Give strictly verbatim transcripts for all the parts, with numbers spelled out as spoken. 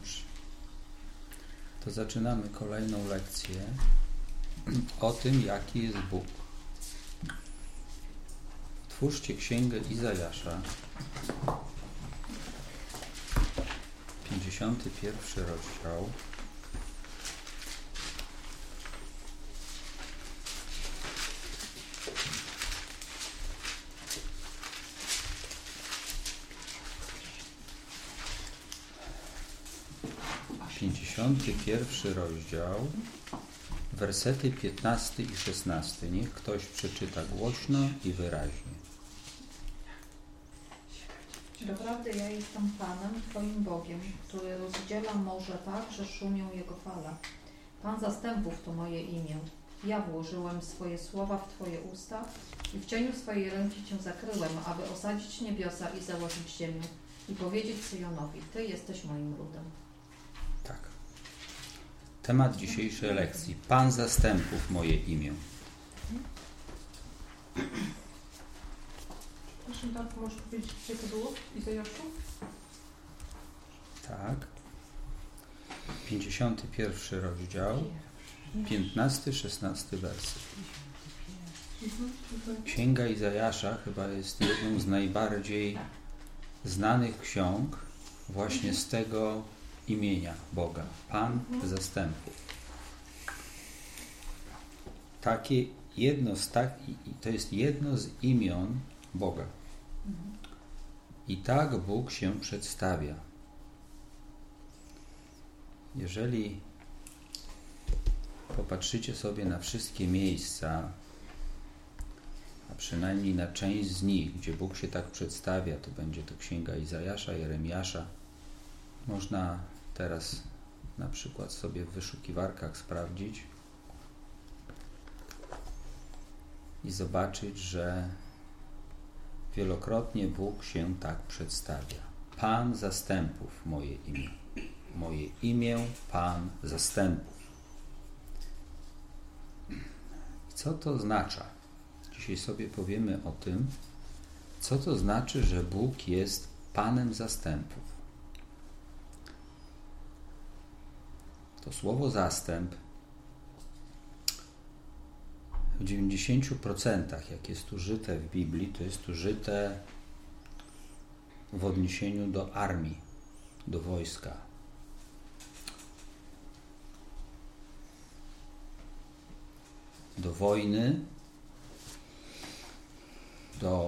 Dobrze. To zaczynamy kolejną lekcję o tym, jaki jest Bóg. Otwórzcie Księgę Izajasza, pięćdziesiąty pierwszy rozdział. pięćdziesiąty pierwszy rozdział, wersety piętnasty i szesnasty. Niech ktoś przeczyta głośno i wyraźnie. Doprawdy ja jestem Panem, Twoim Bogiem, który rozdziela morze tak, że szumią jego fale. Pan zastępów to moje imię. Ja włożyłem swoje słowa w Twoje usta i w cieniu swojej ręki Cię zakryłem, aby osadzić niebiosa i założyć ziemię i powiedzieć Syjonowi, Ty jesteś moim ludem. Tak. Temat dzisiejszej lekcji. Pan zastępów moje imię. Proszę, Darku, możesz powiedzieć, gdzie to było? Izajaszu? Tak. pięćdziesiąty pierwszy rozdział, piętnasty szesnasty werset. Księga Izajasza chyba jest jedną z najbardziej znanych ksiąg właśnie z tego imienia Boga. Pan zastępów. Takie jedno z tak, to jest jedno z imion Boga. I tak Bóg się przedstawia. Jeżeli popatrzycie sobie na wszystkie miejsca, a przynajmniej na część z nich, gdzie Bóg się tak przedstawia, to będzie to Księga Izajasza, Jeremiasza. Można teraz na przykład sobie w wyszukiwarkach sprawdzić i zobaczyć, że wielokrotnie Bóg się tak przedstawia. Pan zastępów moje imię. Moje imię Pan zastępów. Co to oznacza? Dzisiaj sobie powiemy o tym, co to znaczy, że Bóg jest Panem zastępów. To słowo zastęp w dziewięćdziesięciu procentach, jak jest użyte w Biblii, to jest użyte w odniesieniu do armii, do wojska. Do wojny, do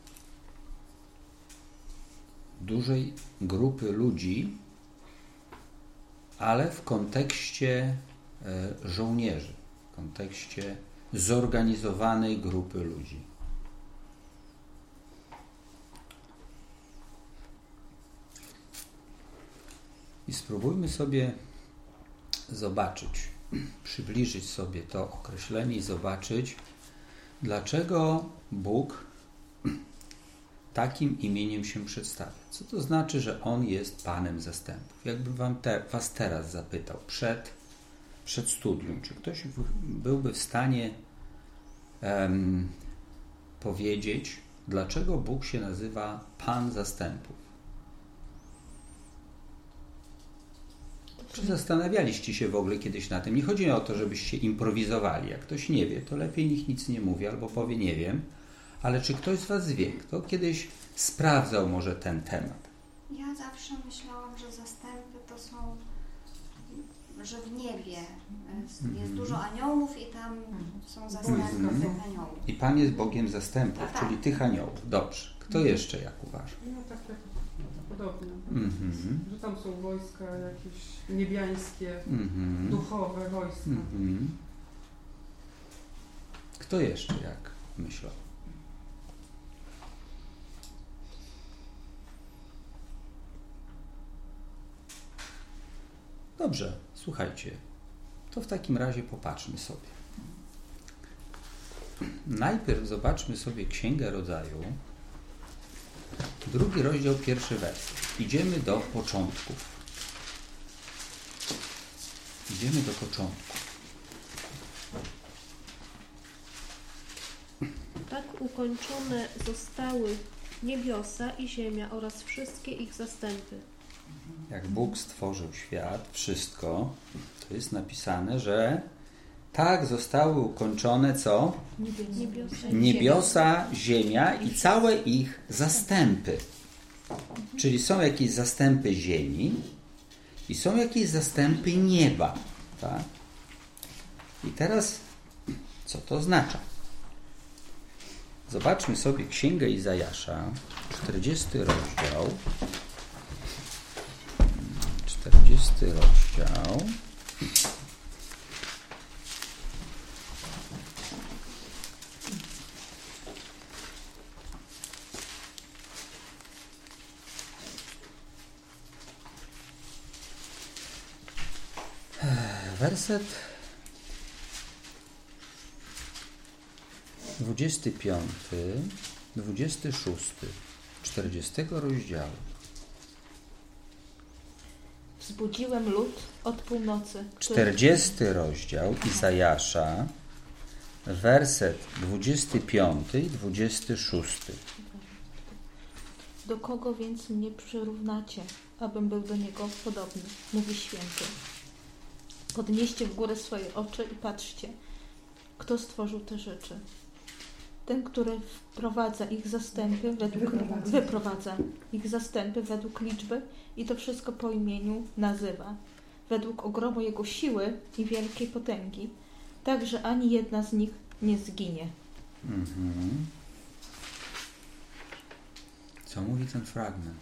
dużej grupy ludzi, ale w kontekście żołnierzy, w kontekście zorganizowanej grupy ludzi. I spróbujmy sobie zobaczyć, przybliżyć sobie to określenie i zobaczyć, dlaczego Bóg takim imieniem się przedstawia. Co to znaczy, że On jest Panem zastępów? Jakbym wam te, was teraz zapytał przed, przed studium, czy ktoś w, byłby w stanie um, powiedzieć, dlaczego Bóg się nazywa Pan zastępów? Czy zastanawialiście się w ogóle kiedyś na tym? Nie chodzi o to, żebyście improwizowali. Jak ktoś nie wie, to lepiej niech nic nie mówi albo powie nie wiem. Ale czy ktoś z was wie, kto kiedyś sprawdzał może ten temat? Ja zawsze myślałam, że zastępy to są, że w niebie jest, mm-hmm. jest dużo aniołów i tam są zastępy mm-hmm. tych aniołów. I Pan jest Bogiem zastępów, tak, czyli tak. tych aniołów. Dobrze. Kto mm-hmm. jeszcze jak uważa? No tak, tak. Podobnie. Mm-hmm. Że tam są wojska jakieś niebiańskie, mm-hmm. duchowe wojska. Mm-hmm. Kto jeszcze jak myślał? Dobrze, słuchajcie, to w takim razie popatrzmy sobie. Najpierw zobaczmy sobie Księgę Rodzaju, drugi rozdział, pierwszy werset. Idziemy do początków. Idziemy do początków. Tak ukończone zostały niebiosa i ziemia oraz wszystkie ich zastępy. Jak Bóg stworzył świat, wszystko, to jest napisane, że tak zostały ukończone co? Niebiosa. Niebiosa, ziemia i całe ich zastępy. Czyli są jakieś zastępy ziemi i są jakieś zastępy nieba. Tak? I teraz co to oznacza? Zobaczmy sobie Księgę Izajasza, czterdziesty rozdział. czterdziesty rozdział. Werset dwudziesty piąty, dwudziesty szósty, czterdziestego rozdziału. Wzbudziłem lud od północy. czterdziesty rozdział Izajasza, werset dwudziesty piąty i dwudziesty szósty. Do kogo więc mnie przyrównacie, abym był do niego podobny, mówi święty. Podnieście w górę swoje oczy i patrzcie, kto stworzył te rzeczy. Ten, który wprowadza ich zastępy według, wyprowadza ich zastępy według liczby i to wszystko po imieniu nazywa, według ogromu jego siły i wielkiej potęgi, tak, że ani jedna z nich nie zginie. Mhm. Co mówi ten fragment?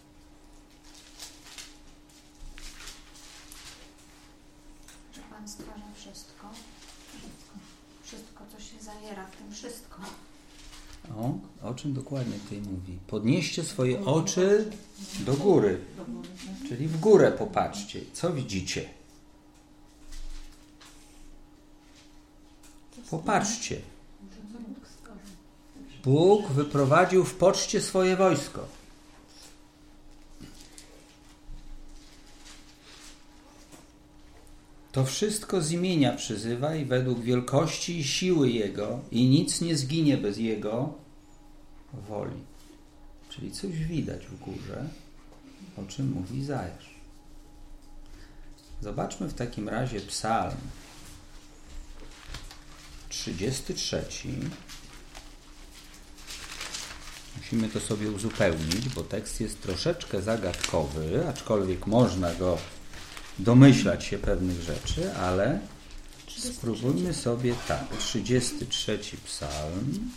Że Pan stwarza wszystko. Wszystko, co się zawiera w tym wszystko. O, o czym dokładnie tutaj mówi? Podnieście swoje oczy do góry, czyli w górę popatrzcie. Co widzicie? Popatrzcie. Bóg wyprowadził w poczcie swoje wojsko. To wszystko z imienia przyzywa i według wielkości i siły Jego i nic nie zginie bez Jego woli. Czyli coś widać w górze, o czym mówi Izajasz. Zobaczmy w takim razie Psalm trzydziesty trzeci. Musimy to sobie uzupełnić, bo tekst jest troszeczkę zagadkowy, aczkolwiek można go domyślać się pewnych rzeczy, ale spróbujmy sobie tak. trzydziesty trzeci Psalm,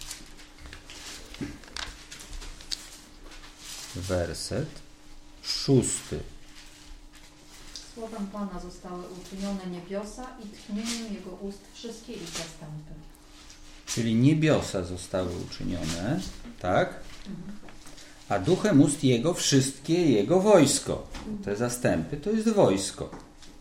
werset szósty. Słowem Pana zostały uczynione niebiosa i tchnieniem Jego ust wszystkie ich zastępy. Czyli niebiosa zostały uczynione, tak? A duchem ust Jego wszystkie Jego wojsko. Te zastępy to jest wojsko.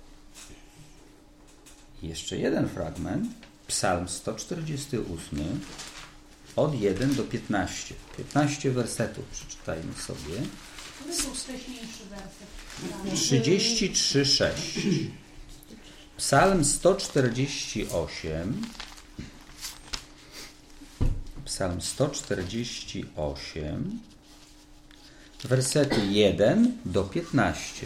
I jeszcze jeden fragment. Psalm sto czterdziesty ósmy, od jeden do piętnastu. piętnaście wersetów przeczytajmy sobie. Który był wcześniejszy werset? trzydzieści trzy sześć. Psalm sto czterdzieści osiem. Psalm sto czterdzieści osiem. Wersety jeden do piętnastu.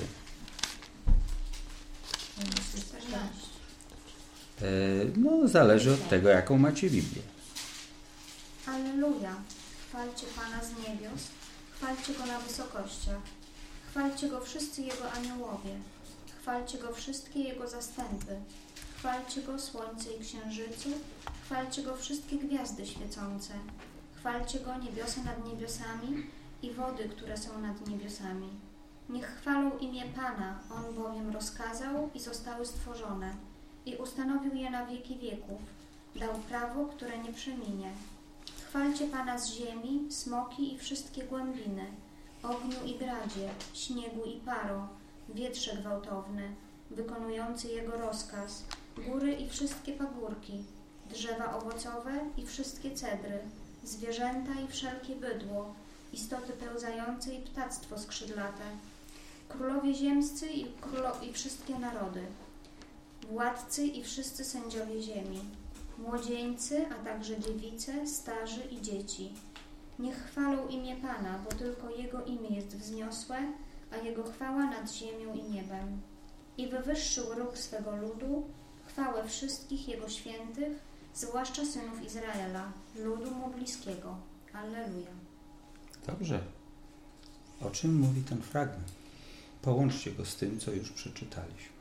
No, zależy od tego, jaką macie Biblię. Alleluja! Chwalcie Pana z niebios, chwalcie Go na wysokościach, chwalcie Go wszyscy Jego aniołowie, chwalcie Go wszystkie Jego zastępy, chwalcie Go słońce i księżycu, chwalcie Go wszystkie gwiazdy świecące, chwalcie Go niebiosa nad niebiosami i wody, które są nad niebiosami. Niech chwalą imię Pana, On bowiem rozkazał i zostały stworzone i ustanowił je na wieki wieków. Dał prawo, które nie przeminie. Chwalcie Pana z ziemi, smoki i wszystkie głębiny, ogniu i gradzie, śniegu i paro, wietrze gwałtowny, wykonujący Jego rozkaz, góry i wszystkie pagórki, drzewa owocowe i wszystkie cedry, zwierzęta i wszelkie bydło, istoty pełzające i ptactwo skrzydlate, królowie ziemscy i, królo- i wszystkie narody, władcy i wszyscy sędziowie ziemi, młodzieńcy, a także dziewice, starzy i dzieci. Niech chwalą imię Pana, bo tylko Jego imię jest wzniosłe, a Jego chwała nad ziemią i niebem. I wywyższył róg swego ludu, chwałę wszystkich Jego świętych, zwłaszcza synów Izraela, ludu Mu bliskiego. Alleluja. Dobrze. O czym mówi ten fragment? Połączcie go z tym, co już przeczytaliśmy.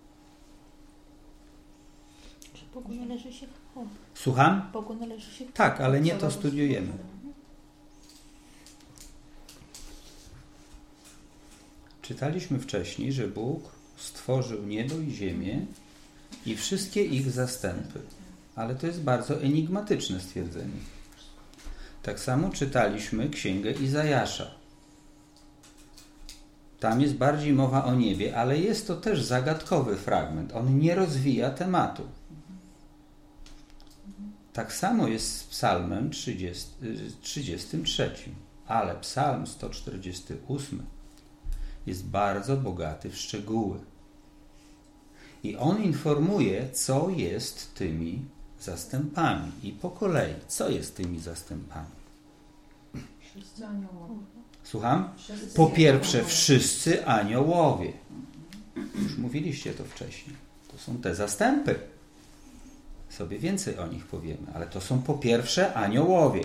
Że Bogu należy się chwała. Słucham? Bogu należy się chwała. Tak, ale nie to studiujemy. Czytaliśmy wcześniej, że Bóg stworzył niebo i ziemię i wszystkie ich zastępy. Ale to jest bardzo enigmatyczne stwierdzenie. Tak samo czytaliśmy Księgę Izajasza. Tam jest bardziej mowa o niebie, ale jest to też zagadkowy fragment. On nie rozwija tematu. Tak samo jest z psalmem trzydziestym trzecim, ale psalm sto czterdziesty ósmy jest bardzo bogaty w szczegóły. I on informuje, co jest tymi zastępami. I po kolei, co jest tymi zastępami? Wszyscy aniołowie. Słucham? Wszyscy Po pierwsze, aniołowie. wszyscy aniołowie. Już mówiliście to wcześniej. To są te zastępy. Sobie więcej o nich powiemy, ale to są po pierwsze aniołowie.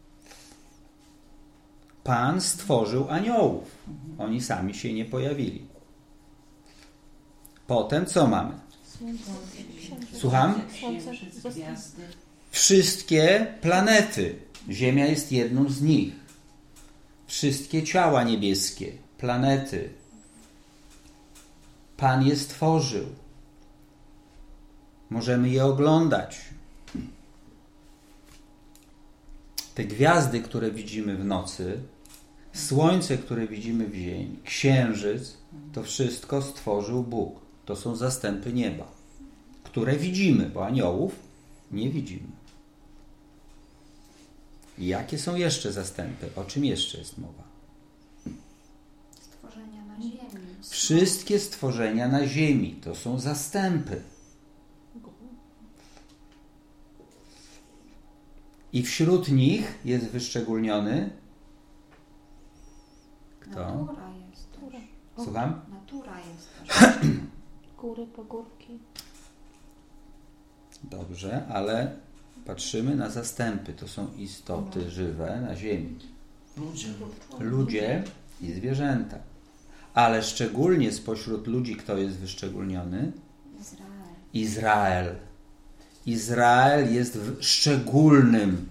Pan stworzył aniołów. Oni sami się nie pojawili. Potem co mamy? Słońce, księżyc. Słucham? Słońce, gwiazdy. Wszystkie planety. Ziemia jest jedną z nich. Wszystkie ciała niebieskie, planety. Pan je stworzył. Możemy je oglądać. Te gwiazdy, które widzimy w nocy, słońce, które widzimy w dzień, księżyc, to wszystko stworzył Bóg. To są zastępy nieba, które widzimy, bo aniołów nie widzimy. I jakie są jeszcze zastępy? O czym jeszcze jest mowa? Stworzenia na ziemi. Wszystkie stworzenia na ziemi to są zastępy. I wśród nich jest wyszczególniony kto? Natura jest też. Słucham? Natura jest też. góry, pagórki. Dobrze, ale patrzymy na zastępy. To są istoty żywe na ziemi. Ludzie. Ludzie i zwierzęta. Ale szczególnie spośród ludzi kto jest wyszczególniony? Izrael. Izrael. Izrael jest w szczególnym.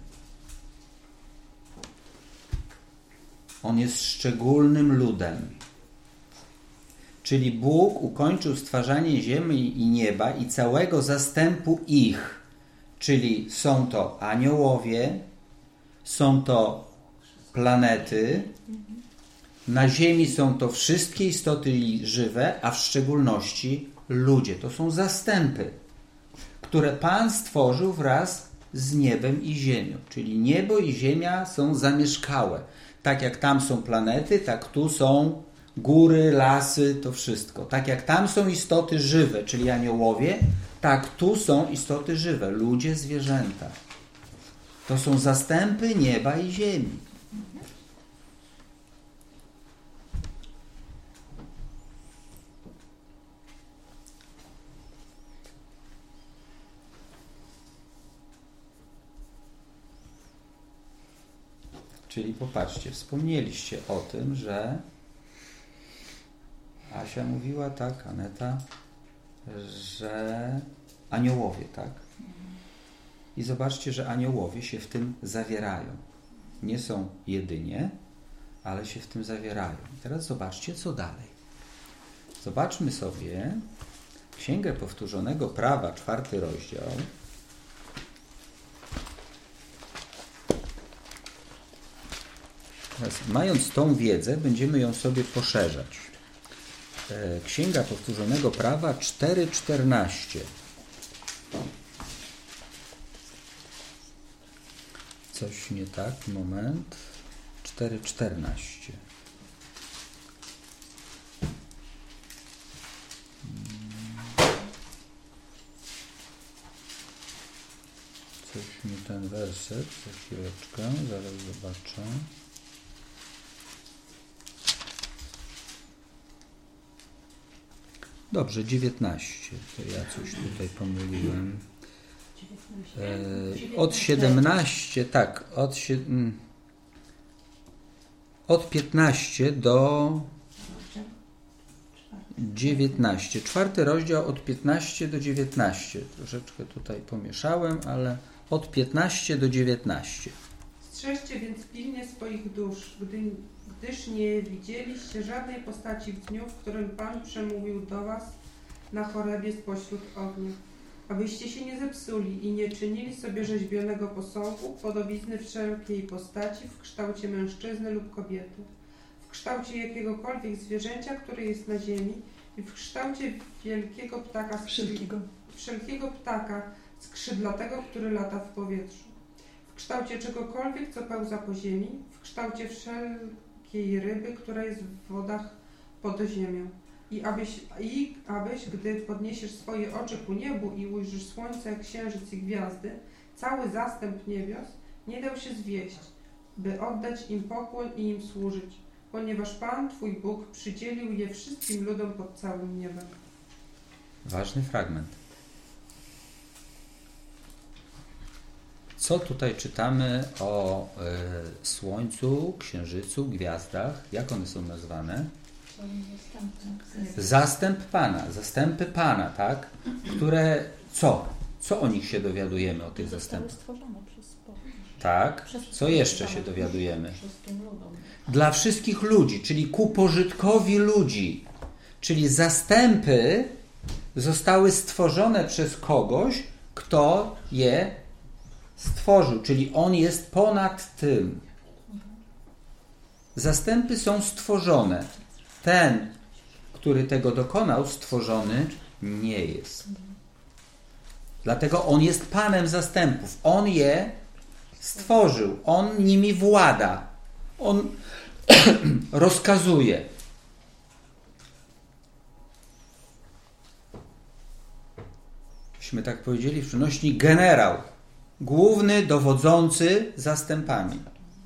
On jest szczególnym ludem. Czyli Bóg ukończył stwarzanie ziemi i nieba i całego zastępu ich. Czyli są to aniołowie, są to planety, na ziemi są to wszystkie istoty żywe, a w szczególności ludzie. To są zastępy, które Pan stworzył wraz z niebem i ziemią. Czyli niebo i ziemia są zamieszkałe. Tak jak tam są planety, tak tu są góry, lasy, to wszystko. Tak jak tam są istoty żywe, czyli aniołowie, tak tu są istoty żywe, ludzie, zwierzęta. To są zastępy nieba i ziemi. Czyli popatrzcie, wspomnieliście o tym, że Asia mówiła, tak, Aneta, że aniołowie, tak? I zobaczcie, że aniołowie się w tym zawierają. Nie są jedynie, ale się w tym zawierają. I teraz zobaczcie, co dalej. Zobaczmy sobie Księgę Powtórzonego Prawa, czwarty rozdział. Teraz, mając tą wiedzę, będziemy ją sobie poszerzać. Księga Powtórzonego Prawa cztery czternaście. Coś nie tak, moment. cztery czternaście. Coś mi ten werset, za chwileczkę, zaraz zobaczę. Dobrze, dziewiętnaście. To ja coś tutaj pomyliłem. E, od siedemnaście, tak, od, od piętnaście do dziewiętnaście. Czwarty rozdział od piętnaście do dziewiętnaście. Troszeczkę tutaj pomieszałem, ale od piętnaście do dziewiętnaście. Strzeżcie więc pilnie swoich dusz, gdy, gdyż nie widzieliście żadnej postaci w dniu, w którym Pan przemówił do was na Chorebie spośród ognia, abyście się nie zepsuli i nie czynili sobie rzeźbionego posągu, podobizny wszelkiej postaci w kształcie mężczyzny lub kobiety, w kształcie jakiegokolwiek zwierzęcia, które jest na ziemi i w kształcie wielkiego ptaka wszelkiego, wszelkiego ptaka skrzydlatego, który lata w powietrzu, w kształcie czegokolwiek, co pełza po ziemi, w kształcie wszelkiej ryby, która jest w wodach pod ziemią. I abyś, I abyś, gdy podniesiesz swoje oczy ku niebu i ujrzysz słońce, księżyc i gwiazdy, cały zastęp niebios, nie dał się zwieść, by oddać im pokłon i im służyć, ponieważ Pan, Twój Bóg, przydzielił je wszystkim ludom pod całym niebem. Ważny fragment. Co tutaj czytamy o y, słońcu, księżycu, gwiazdach? Jak one są nazwane? Zastęp Pana, zastępy Pana, tak? Które, co? Co o nich się dowiadujemy, o tych zastępach? Tak. Co jeszcze się dowiadujemy? Dla wszystkich ludzi, czyli ku pożytkowi ludzi. Czyli zastępy zostały stworzone przez kogoś, kto je stworzył, czyli On jest ponad tym. Zastępy są stworzone. Ten, który tego dokonał, stworzony nie jest. Dlatego On jest Panem zastępów. On je stworzył. On nimi włada. On rozkazuje. Myśmy tak powiedzieli w przenośni generał. Główny dowodzący zastępami.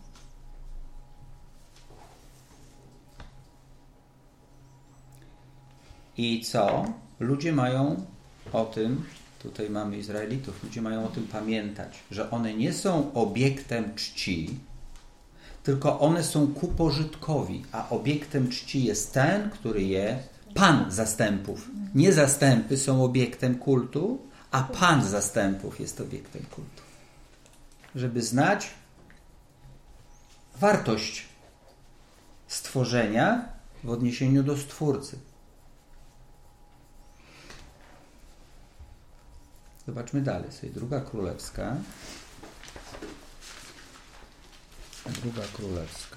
I co? Ludzie mają o tym, tutaj mamy Izraelitów, ludzie mają o tym pamiętać, że one nie są obiektem czci, tylko one są ku pożytkowi, a obiektem czci jest ten, który je Pan zastępów. Nie zastępy są obiektem kultu, a Pan zastępów jest obiektem kultu. Żeby znać wartość stworzenia w odniesieniu do Stwórcy. Zobaczmy dalej sobie. Druga Królewska. Druga Królewska.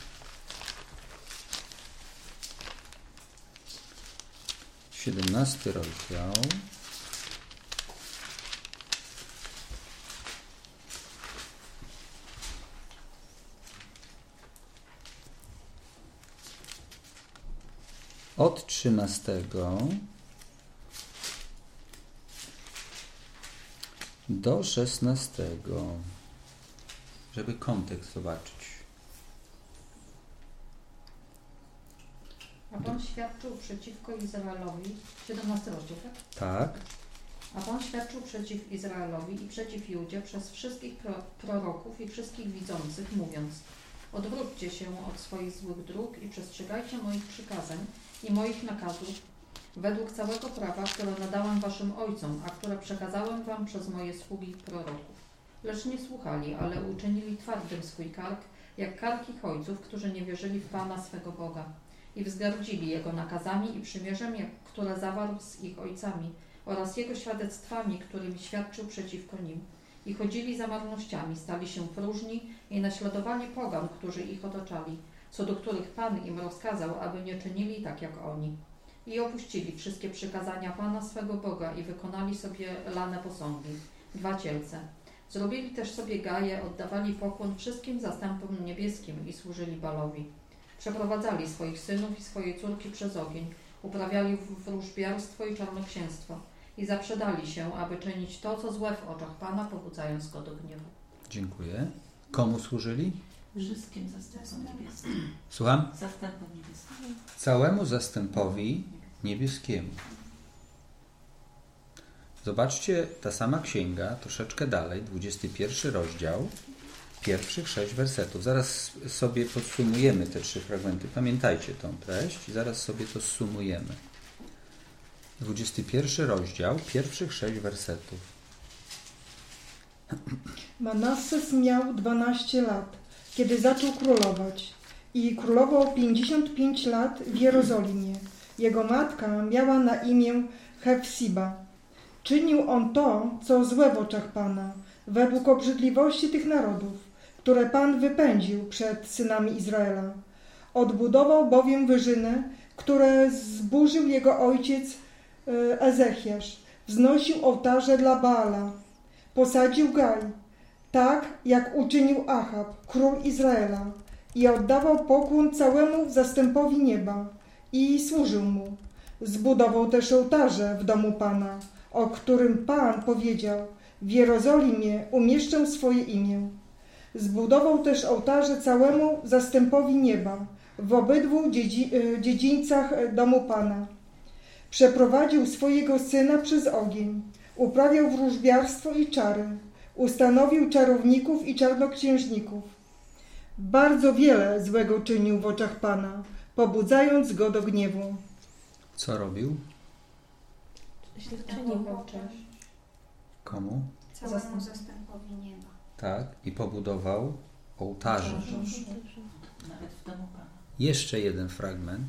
Siedemnasty rozdział. Od trzynastego do szesnastego, żeby kontekst zobaczyć. A Pan świadczył przeciwko Izraelowi, siedemnasty rozdział, tak? Tak. A Pan świadczył przeciw Izraelowi i przeciw Judzie przez wszystkich proroków i wszystkich widzących, mówiąc: odwróćcie się od swoich złych dróg i przestrzegajcie moich przykazań i moich nakazów według całego prawa, które nadałem waszym ojcom, a które przekazałem wam przez moje sługi proroków. Lecz nie słuchali, ale uczynili twardym swój kark, jak kark ich ojców, którzy nie wierzyli w Pana swego Boga i wzgardzili Jego nakazami i przymierzem, jak, które zawarł z ich ojcami oraz Jego świadectwami, którymi świadczył przeciwko nim. I chodzili za marnościami, stali się próżni i naśladowali pogan, którzy ich otaczali, co do których Pan im rozkazał, aby nie czynili tak jak oni. I opuścili wszystkie przykazania Pana swego Boga i wykonali sobie lane posągi, dwa cielce. Zrobili też sobie gaje, oddawali pokłon wszystkim zastępom niebieskim i służyli Balowi. Przeprowadzali swoich synów i swoje córki przez ogień, uprawiali wróżbiarstwo i czarnoksięstwo i zaprzedali się, aby czynić to, co złe w oczach Pana, pobudzając go do gniewu. Dziękuję. Komu służyli? Wszystkim zastępom niebieskim. Słucham? Zastępom niebieskim. Całemu zastępowi niebieskiemu. Zobaczcie, ta sama księga, troszeczkę dalej, dwudziesty pierwszy rozdział, pierwszych sześć wersetów. Zaraz sobie podsumujemy te trzy fragmenty. Pamiętajcie tą treść i zaraz sobie to zsumujemy. dwudziesty pierwszy rozdział, pierwszych sześć wersetów. Manasses miał dwanaście lat, kiedy zaczął królować i królował pięćdziesiąt pięć lat w Jerozolimie. Jego matka miała na imię Hefsiba. Czynił on to, co złe w oczach Pana, według obrzydliwości tych narodów, które Pan wypędził przed synami Izraela. Odbudował bowiem wyżyny, które zburzył jego ojciec Ezechiasz. Wznosił ołtarze dla Baala. Posadził Gaj, tak jak uczynił Achab, król Izraela, i oddawał pokłon całemu zastępowi nieba i służył mu. Zbudował też ołtarze w domu Pana, o którym Pan powiedział: w Jerozolimie umieszczę swoje imię. Zbudował też ołtarze całemu zastępowi nieba w obydwu dziedzi dziedzińcach domu Pana. Przeprowadził swojego syna przez ogień, uprawiał wróżbiarstwo i czary, ustanowił czarowników i czarnoksiężników. Bardzo wiele złego czynił w oczach Pana, pobudzając go do gniewu. Co robił? Źle czynił. Komu? Całemu zastępowi nieba. Tak, i pobudował ołtarze. Nawet w domu Pana. Jeszcze jeden fragment.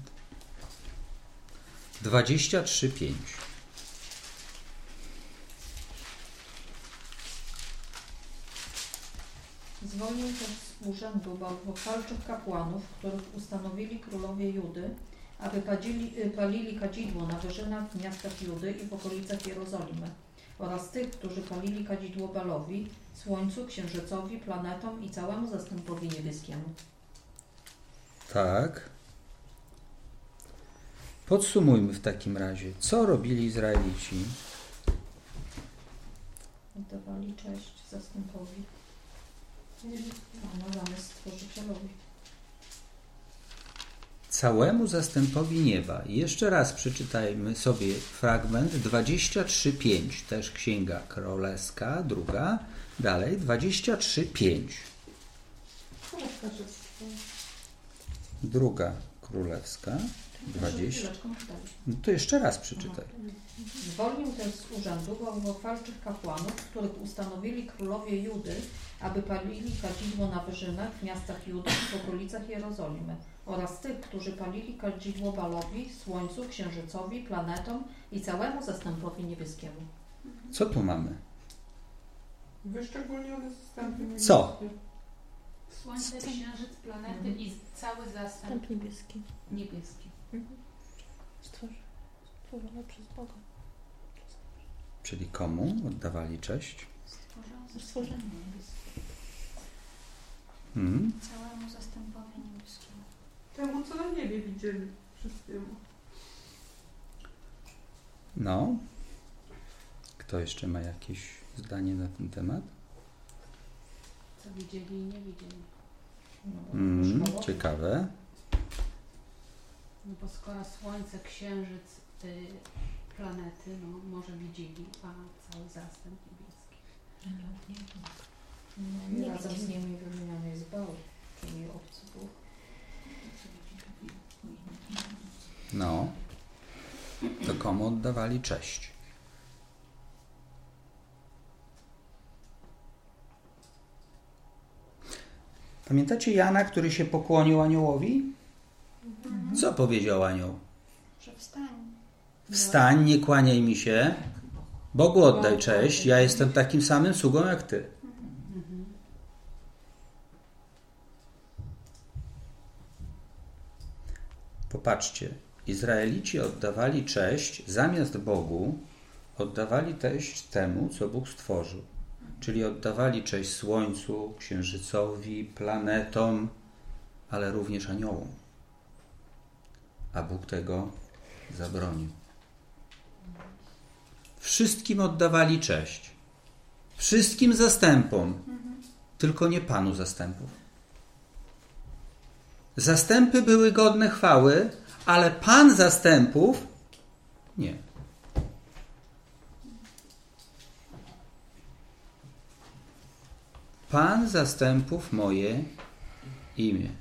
dwadzieścia trzy pięć. Zwolnił też z urzędu bałwochwalczych kapłanów, których ustanowili królowie Judy, aby palili, palili kadzidło na wyżynach w miastach Judy i w okolicach Jerozolimy, oraz tych, którzy palili kadzidło Balowi, słońcu, księżycowi, planetom i całemu zastępowi niebieskiemu. Tak. Podsumujmy w takim razie, co robili Izraelici. Oddawali cześć zastępowi Pana zamiast Stworzycielowi. Całemu zastępowi nieba. Jeszcze raz przeczytajmy sobie fragment dwadzieścia trzy pięć, też Księga Królewska, druga. Dalej, dwadzieścia trzy pięć. Druga Królewska, dwadzieścia. No to jeszcze raz przeczytaj. Zwolnił też z urzędu bałwochwalczych kapłanów, których ustanowili królowie Judy, aby palili kadzidło na wyżynach w miastach Judy i w okolicach Jerozolimy, oraz tych, którzy palili kadzidło Balowi, słońcu, księżycowi, planetom i całemu zastępowi niebieskiemu. Co tu mamy? Wyszczególnione zastępy. Co? Słońce, księżyc, planety i cały zastęp Zastęp niebieski. niebieski. Mhm. Stworzy, stworzone przez Boga. Czyli komu oddawali cześć? Stworzenie. Hmm? Całemu zastępowi niebieskiemu. Temu, co na niebie widzieli wszystkiemu. No. Kto jeszcze ma jakieś zdanie na ten temat? Co widzieli i nie widzieli. No, Mm, ciekawe. No bo skoro słońce, księżyc, y, planety, no może widzieli, a cały zastęp niebieski. No i razem z nimi wymieniony jest Baal, czyli obcy Bóg. No. To komu oddawali cześć? Pamiętacie Jana, który się pokłonił aniołowi? Co powiedział anioł? Że wstań. Wstań, nie kłaniaj mi się. Bogu oddaj cześć. Ja jestem takim samym sługą jak ty. Popatrzcie. Izraelici oddawali cześć zamiast Bogu, oddawali cześć temu, co Bóg stworzył. Czyli oddawali cześć słońcu, księżycowi, planetom, ale również aniołom. A Bóg tego zabronił. Wszystkim oddawali cześć. Wszystkim zastępom, tylko nie Panu zastępów. Zastępy były godne chwały, ale Pan zastępów nie. Pan zastępów moje imię.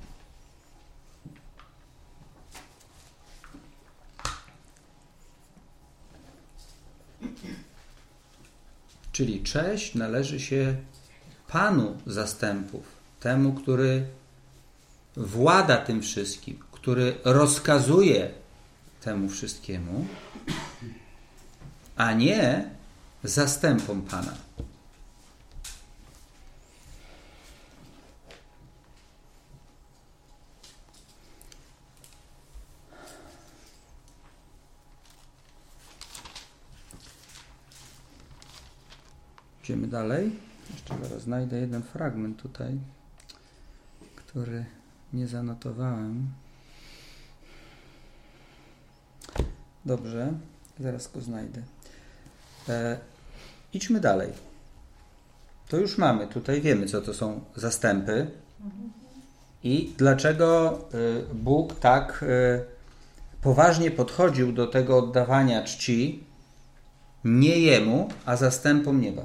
Czyli cześć należy się Panu zastępów, temu, który włada tym wszystkim, który rozkazuje temu wszystkiemu, a nie zastępom Pana. Idziemy dalej. Jeszcze zaraz znajdę jeden fragment tutaj, który nie zanotowałem. Dobrze, zaraz go znajdę. E, idźmy dalej. To już mamy, tutaj wiemy, co to są zastępy i dlaczego y, Bóg tak y, poważnie podchodził do tego oddawania czci nie Jemu, a zastępom nieba.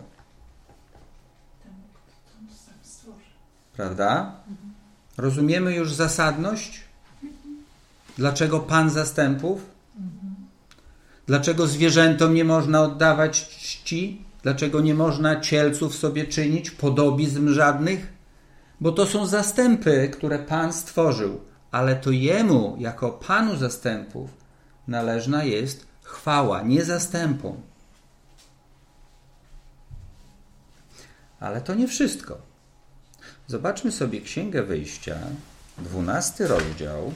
Prawda? Rozumiemy już zasadność? Dlaczego Pan zastępów? Dlaczego zwierzętom nie można oddawać czci? Dlaczego nie można cielców sobie czynić, podobizm żadnych? Bo to są zastępy, które Pan stworzył, ale to Jemu, jako Panu zastępów, należna jest chwała, nie zastępom. Ale to nie wszystko. Zobaczmy sobie Księgę Wyjścia, dwunasty rozdział.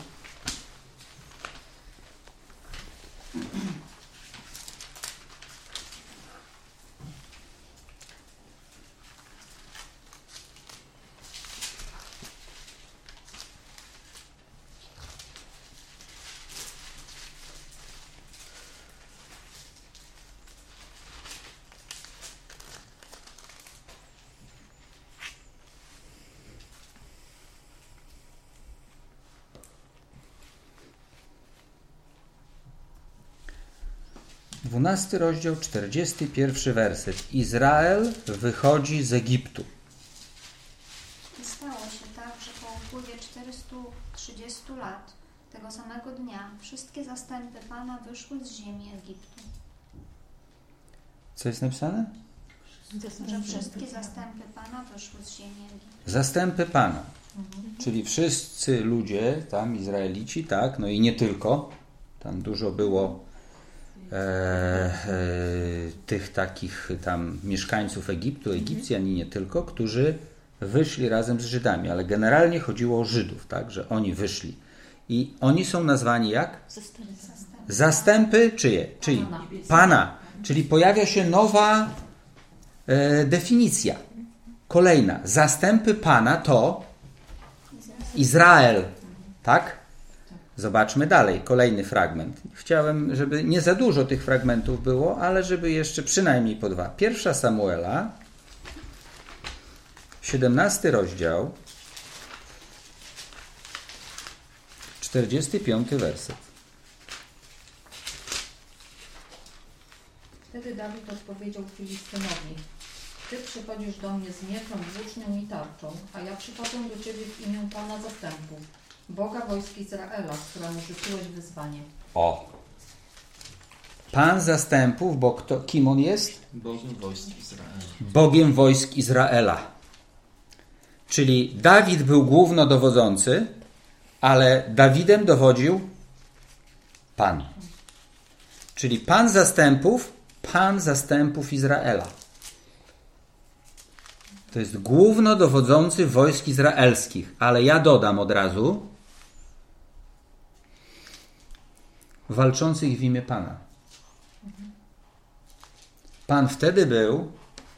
dwunasty rozdział, czterdziesty pierwszy werset. Izrael wychodzi z Egiptu. I stało się tak, że po upływie czterystu trzydziestu lat tego samego dnia wszystkie zastępy Pana wyszły z ziemi Egiptu. Co jest napisane? Że wszystkie zastępy Pana wyszły z ziemi Egiptu. Zastępy Pana. Czyli wszyscy ludzie, tam Izraelici, tak, no i nie tylko. Tam dużo było E, e, tych takich tam mieszkańców Egiptu, Egipcjan i nie tylko, którzy wyszli razem z Żydami, ale generalnie chodziło o Żydów, tak, że oni wyszli. I oni są nazwani jak? Zastępy. Zastępy czyje? Czyli Pana. Czyli pojawia się nowa e, definicja. Kolejna. Zastępy Pana to Izrael. Tak? Zobaczmy dalej, kolejny fragment. Chciałem, żeby nie za dużo tych fragmentów było, ale żeby jeszcze przynajmniej po dwa. Pierwsza Samuela, siedemnasty rozdział, czterdziesty piąty werset. Wtedy Dawid odpowiedział Filistynowi: Ty przychodzisz do mnie z mieczem, włócznią i tarczą, a ja przychodzę do Ciebie w imię Pana zastępów, Boga wojsk Izraela, któremu rzuciłeś wyzwanie. O! Pan zastępów, bo kto, kim on jest? Bogiem wojsk Izraela. Bogiem wojsk Izraela. Czyli Dawid był głównodowodzący, ale Dawidem dowodził Pan. Czyli Pan zastępów, Pan zastępów Izraela. To jest głównodowodzący wojsk izraelskich, ale ja dodam od razu, walczących w imię Pana. Pan wtedy był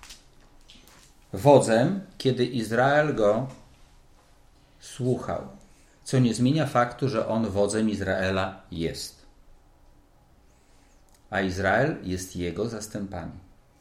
wodzem, kiedy Izrael go słuchał, co nie zmienia faktu, że on wodzem Izraela jest. A Izrael jest jego zastępami.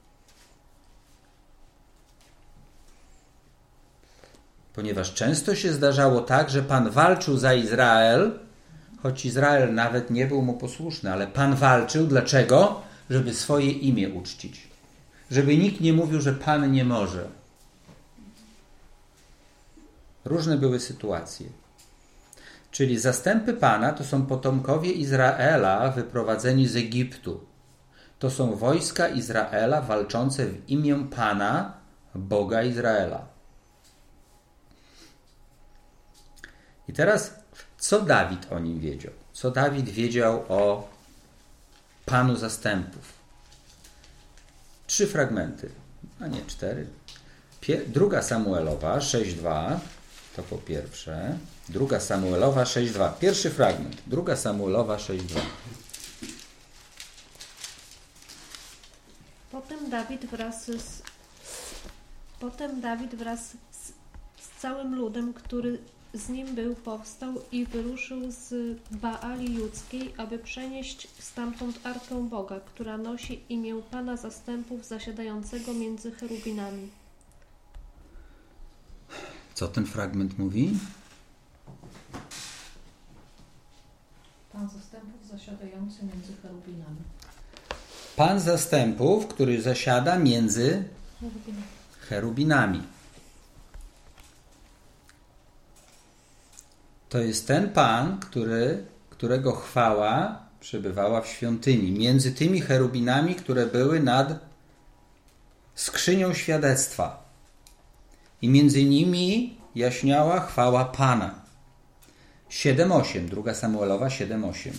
Ponieważ często się zdarzało tak, że Pan walczył za Izrael, choć Izrael nawet nie był mu posłuszny, ale Pan walczył. Dlaczego? Żeby swoje imię uczcić. Żeby nikt nie mówił, że Pan nie może. Różne były sytuacje. Czyli zastępy Pana to są potomkowie Izraela wyprowadzeni z Egiptu. To są wojska Izraela walczące w imię Pana, Boga Izraela. I teraz, co Dawid o nim wiedział? Co Dawid wiedział o Panu zastępów? Trzy fragmenty, a nie cztery. Pier- druga Samuelowa sześć dwa, to po pierwsze. Druga Samuelowa sześć dwa. Pierwszy fragment. Druga Samuelowa sześć dwa. Potem Dawid wraz z, potem Dawid wraz z, z całym ludem, który z nim był, powstał i wyruszył z Baali Judzkiej, aby przenieść stamtąd Arkę Boga, która nosi imię Pana zastępów zasiadającego między cherubinami. Co ten fragment mówi? Pan zastępów zasiadający między cherubinami. Pan zastępów, który zasiada między cherubinami. To jest ten Pan, który, którego chwała przebywała w świątyni. Między tymi cherubinami, które były nad skrzynią świadectwa. I między nimi jaśniała chwała Pana. siedem osiem. Druga Samuelowa siedem osiem.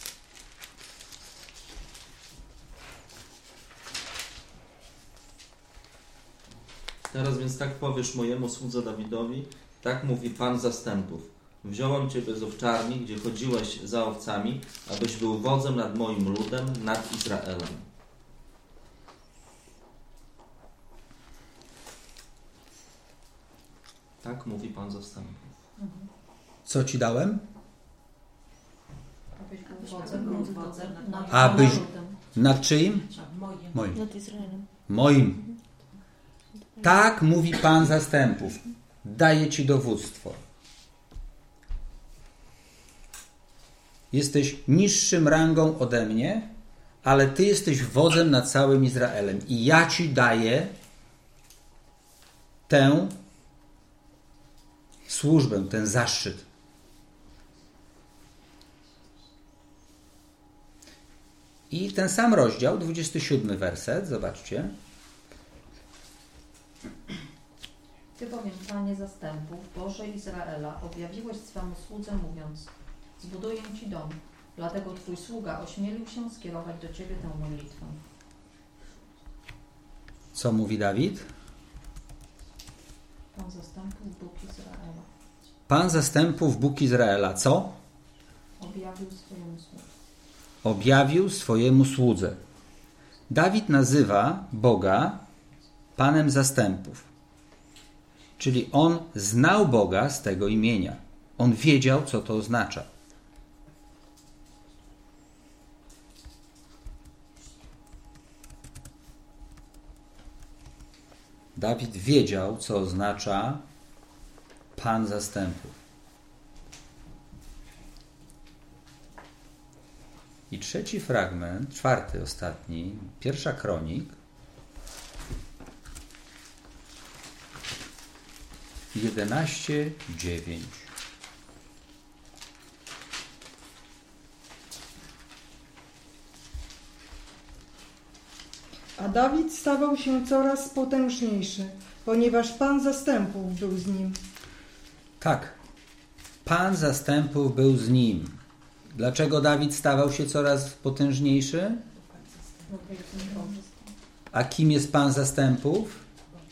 Teraz więc tak powiesz mojemu słudze Dawidowi, tak mówi Pan zastępów. Wziąłem Ciebie z owczarni, gdzie chodziłeś za owcami, abyś był wodzem nad moim ludem, nad Izraelem. Tak mówi Pan zastępów. Mhm. Co ci dałem? Abyś był wodzem, wodzem nad Abyś... narodem. Nad czyim? Moim. Nad Izraelem. Moim. Tak mówi Pan zastępów. Daję ci dowództwo. Jesteś niższym rangą ode mnie, ale ty jesteś wodzem nad całym Izraelem. I ja ci daję tę służbę, ten zaszczyt. I ten sam rozdział, dwudziesty siódmy werset, zobaczcie. Ty bowiem, Panie zastępów, Boże Izraela, objawiłeś swemu słudze mówiąc: zbuduję Ci dom, dlatego Twój sługa ośmielił się skierować do Ciebie tę modlitwę. Co mówi Dawid? Pan zastępów, Bóg Izraela, Pan zastępów, Bóg Izraela, co? objawił swojemu słudze. Objawił swojemu słudze. Dawid nazywa Boga Panem zastępów. Czyli on znał Boga z tego imienia. On wiedział, co to oznacza. Dawid wiedział, co oznacza Pan zastępów. I trzeci fragment, czwarty, ostatni, pierwsza Kronik, jedenaście dziewięć. A Dawid stawał się coraz potężniejszy, ponieważ Pan zastępów był z nim. Tak, Pan zastępów był z nim. Dlaczego Dawid stawał się coraz potężniejszy? A kim jest Pan zastępów?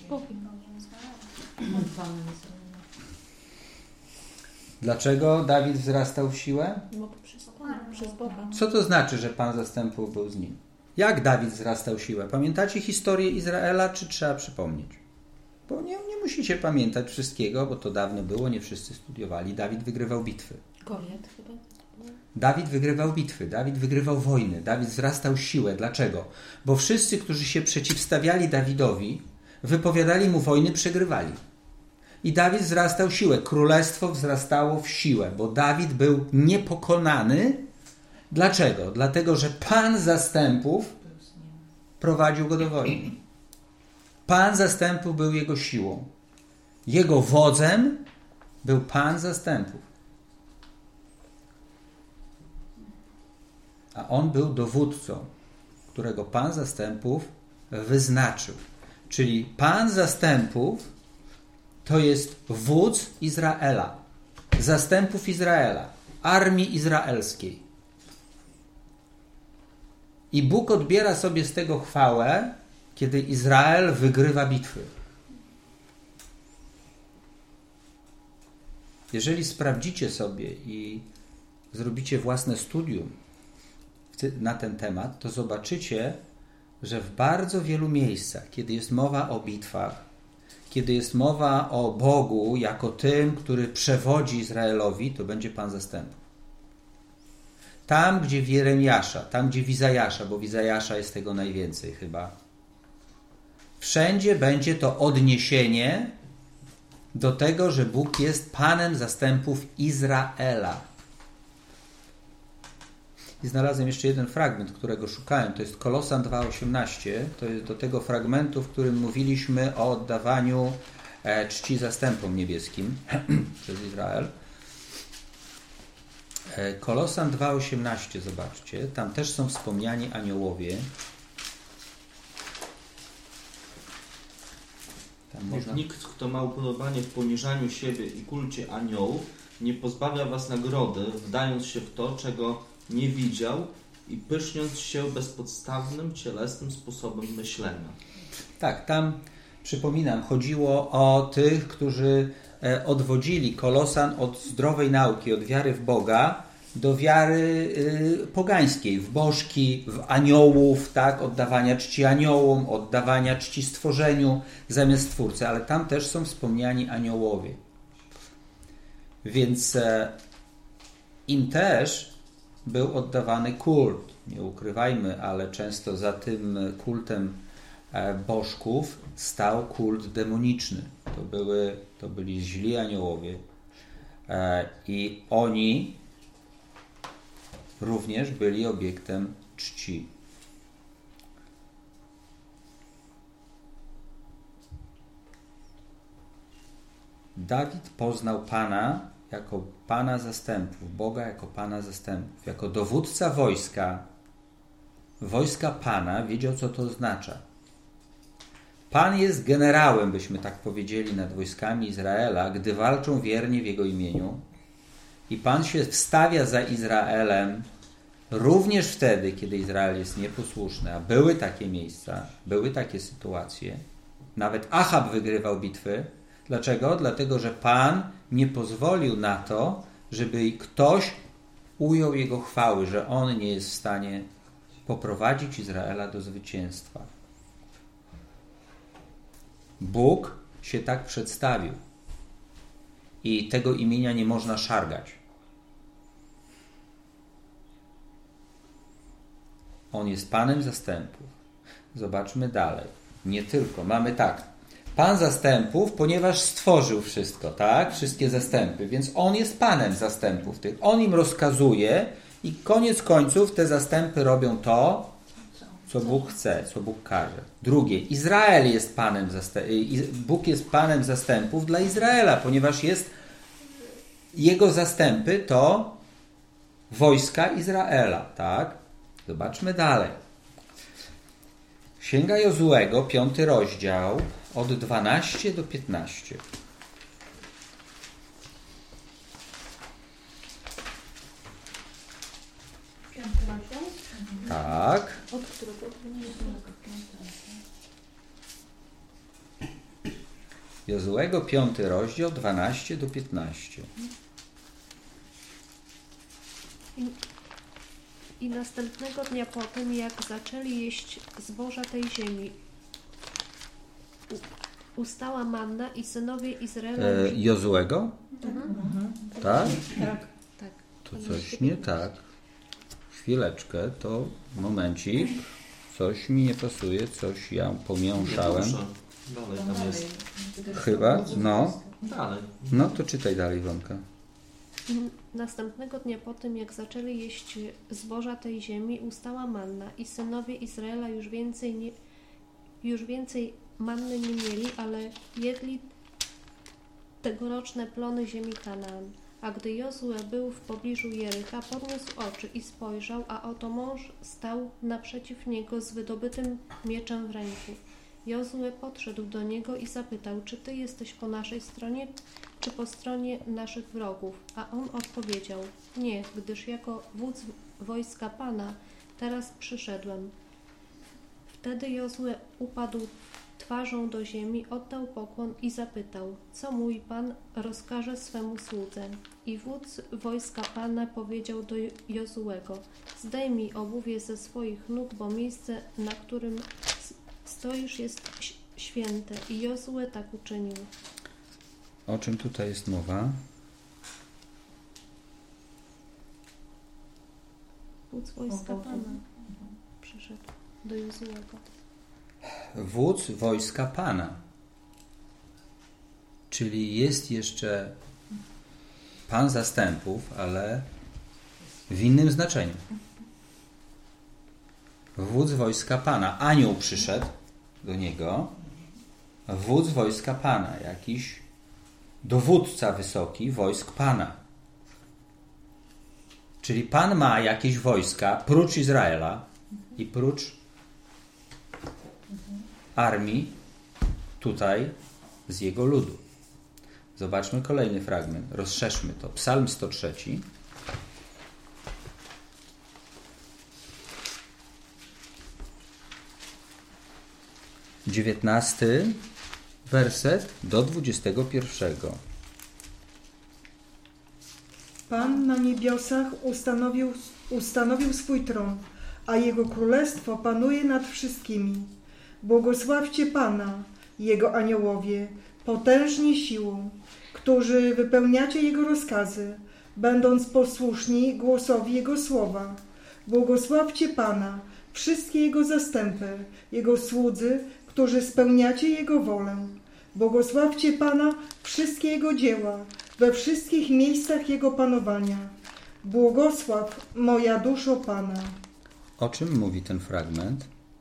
Dlaczego Dawid wzrastał w siłę? No, przez Pana, przez Boga. Co to znaczy, że Pan zastępów był z nim? Jak Dawid wzrastał w siłę? Pamiętacie historię Izraela, czy trzeba przypomnieć? Bo nie, nie musicie pamiętać wszystkiego, bo to dawno było, nie wszyscy studiowali. Dawid wygrywał bitwy. Goliat chyba. Dawid wygrywał bitwy, Dawid wygrywał wojny, Dawid wzrastał w siłę. Dlaczego? Bo wszyscy, którzy się przeciwstawiali Dawidowi, wypowiadali mu wojny, przegrywali. I Dawid wzrastał w siłę. Królestwo wzrastało w siłę, bo Dawid był niepokonany. Dlaczego? Dlatego, że Pan zastępów prowadził go do wojny. Pan zastępów był jego siłą. Jego wodzem Był Pan zastępów. A On był dowódcą, którego Pan zastępów wyznaczył. Czyli Pan zastępów to jest wódz Izraela, zastępów Izraela, armii izraelskiej. I Bóg odbiera sobie z tego chwałę, kiedy Izrael wygrywa bitwy. Jeżeli sprawdzicie sobie i zrobicie własne studium na ten temat, to zobaczycie, że w bardzo wielu miejscach, kiedy jest mowa o bitwach, kiedy jest mowa o Bogu jako tym, który przewodzi Izraelowi, to będzie Pan zastępów. Tam, gdzie w Jeremiasza, tam, gdzie w Izajasza, bo w Izajasza jest tego najwięcej chyba, wszędzie będzie to odniesienie do tego, że Bóg jest Panem zastępów Izraela. I znalazłem jeszcze jeden fragment, którego szukałem. To jest Kolosan dwa osiemnaście. To jest do tego fragmentu, w którym mówiliśmy o oddawaniu e, czci zastępom niebieskim przez Izrael. E, Kolosan dwa osiemnaście, zobaczcie. Tam też są wspomniani aniołowie. Tam można... Nikt, kto ma upodobanie w poniżaniu siebie i kulcie aniołów, nie pozbawia was nagrody, wdając się w to, czego nie widział i pyszniąc się bezpodstawnym, cielesnym sposobem myślenia. Tak, tam, przypominam, chodziło o tych, którzy odwodzili Kolosan od zdrowej nauki, od wiary w Boga do wiary y, pogańskiej, w bożki, w aniołów, tak, oddawania czci aniołom, oddawania czci stworzeniu zamiast Stwórcy, ale tam też są wspomniani aniołowie. Więc e, im też był oddawany kult. Nie ukrywajmy, ale często za tym kultem bożków stał kult demoniczny. To, były, to byli źli aniołowie i oni również byli obiektem czci. Dawid poznał Pana jako Pana zastępów, Boga jako Pana zastępów, jako dowódca wojska, wojska Pana, wiedział, co to oznacza. Pan jest generałem, byśmy tak powiedzieli, nad wojskami Izraela, gdy walczą wiernie w Jego imieniu. I Pan się wstawia za Izraelem również wtedy, kiedy Izrael jest nieposłuszny. A były takie miejsca, były takie sytuacje. Nawet Achab wygrywał bitwy. Dlaczego? Dlatego, że Pan nie pozwolił na to, żeby ktoś ujął Jego chwały, że On nie jest w stanie poprowadzić Izraela do zwycięstwa. Bóg się tak przedstawił i tego imienia nie można szargać. On jest Panem zastępów. Zobaczmy dalej. Nie tylko. Mamy tak. Pan zastępów, ponieważ stworzył wszystko, tak? Wszystkie zastępy, więc On jest Panem zastępów tych. On im rozkazuje i koniec końców te zastępy robią to, co Bóg chce, co Bóg każe. Drugie, Izrael jest Panem zastępów. Bóg jest Panem zastępów dla Izraela, ponieważ jest Jego zastępy to wojska Izraela, tak? Zobaczmy dalej. Księga Jozuego, piąty rozdział, od dwunastego do piętnastego. Piąty rozdział? Tak. Od którego? Jozuego, piąty rozdział, dwunastego do piętnastego. I, I następnego dnia potem, jak zaczęli jeść zboża tej ziemi, u, ustała manna i synowie Izraela... E, Jozuego? Mhm. Tak? Tak. tak. To coś nie tak. Chwileczkę, to momencik. Coś mi nie pasuje, coś ja pomięszałem. Dalej tam jest. Chyba? No. Dalej. No to czytaj dalej, Wonka. Następnego dnia po tym, jak zaczęli jeść zboża tej ziemi, ustała manna i synowie Izraela już więcej, nie, już więcej manny nie mieli, ale jedli tegoroczne plony ziemi Kanaan. A gdy Jozue był w pobliżu Jericha, podniósł oczy i spojrzał, a oto mąż stał naprzeciw niego z wydobytym mieczem w ręku. Jozue podszedł do niego i zapytał, czy ty jesteś po naszej stronie, czy po stronie naszych wrogów? A on odpowiedział, nie, gdyż jako wódz wojska Pana teraz przyszedłem. Wtedy Jozue upadł twarzą do ziemi, oddał pokłon i zapytał, co mój Pan rozkaże swemu słudze. I wódz wojska Pana powiedział do Jozuego, zdejmij obuwie ze swoich nóg, bo miejsce, na którym stoisz, jest święte. I Jozue tak uczynił. O czym tutaj jest mowa? Wódz wojska Pana przyszedł do Jozuego. Wódz wojska Pana. Czyli jest jeszcze Pan zastępów, ale w innym znaczeniu. Wódz wojska Pana. Anioł przyszedł do niego. Wódz wojska Pana. Jakiś dowódca wysoki wojsk Pana. Czyli Pan ma jakieś wojska prócz Izraela i prócz armii tutaj z jego ludu. Zobaczmy kolejny fragment. Rozszerzmy to. Psalm sto trzy. dziewiętnasty werset do dwudziestego pierwszego. Pan na niebiosach ustanowił, ustanowił swój tron, a Jego królestwo panuje nad wszystkimi. Błogosławcie Pana, Jego aniołowie, potężni siłą, którzy wypełniacie Jego rozkazy, będąc posłuszni głosowi Jego słowa. Błogosławcie Pana, wszystkie Jego zastępy, Jego słudzy, którzy spełniacie Jego wolę. Błogosławcie Pana, wszystkie Jego dzieła, we wszystkich miejscach Jego panowania. Błogosław moja duszo Pana. O czym mówi ten fragment?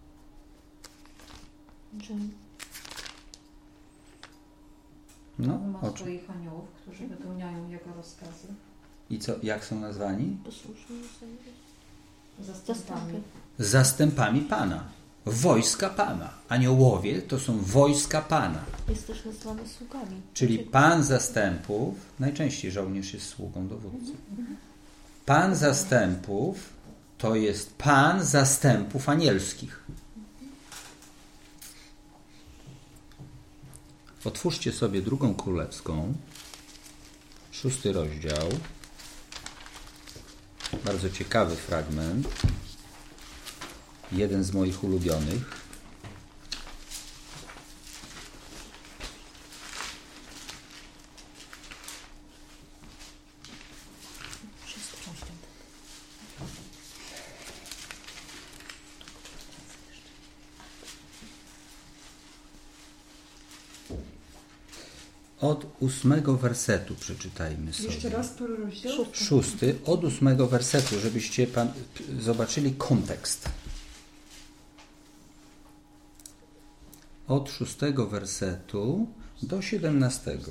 No, On ma o czym? swoich aniołów, którzy wypełniają Jego rozkazy. I co, jak są nazwani? Posłuszni Zastępami. Zastępami Pana. Wojska Pana. Aniołowie to są wojska Pana. Jest też nazwany sługami. Czyli Pan zastępów, najczęściej żołnierz jest sługą dowódcy. Pan zastępów to jest Pan zastępów anielskich. Otwórzcie sobie drugą królewską, szósty rozdział. Bardzo ciekawy fragment. Jeden z moich ulubionych. Od ósmego wersetu przeczytajmy sobie. Jeszcze raz który rozdział? Szósty, od ósmego wersetu, żebyście pan, zobaczyli kontekst. Od szóstego wersetu do siedemnastego.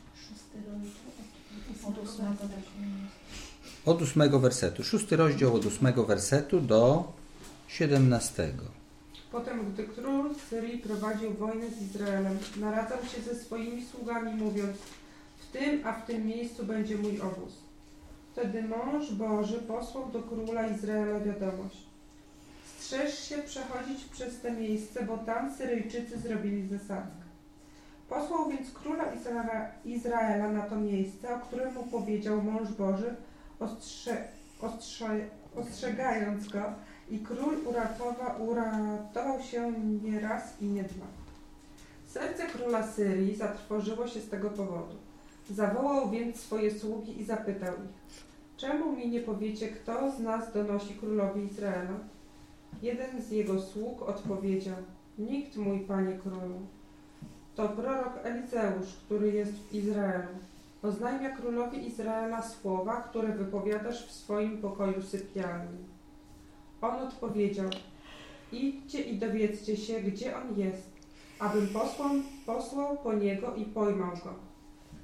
Od ósmego wersetu. Szósty rozdział od ósmego wersetu do siedemnastego. Potem, gdy król Syrii prowadził wojnę z Izraelem, naradzał się ze swoimi sługami, mówiąc, w tym, a w tym miejscu będzie mój obóz. Wtedy mąż Boży posłał do króla Izraela wiadomość. Strzeż się przechodzić przez te miejsce, bo tam Syryjczycy zrobili zasadzkę. Posłał więc króla Izra- Izraela na to miejsce, o którym mu powiedział mąż Boży, ostrze- ostrze- ostrzegając go, i król uratował, uratował się nie raz i nie dwa. Serce króla Syrii zatrwożyło się z tego powodu. Zawołał więc swoje sługi i zapytał ich, czemu mi nie powiecie, kto z nas donosi królowi Izraela? Jeden z jego sług odpowiedział, nikt, mój panie królu. To prorok Elizeusz, który jest w Izraelu. Oznajmia królowi Izraela słowa, które wypowiadasz w swoim pokoju sypialnym. On odpowiedział, idźcie i dowiedzcie się, gdzie on jest, abym posłał, posłał po niego i pojmał go.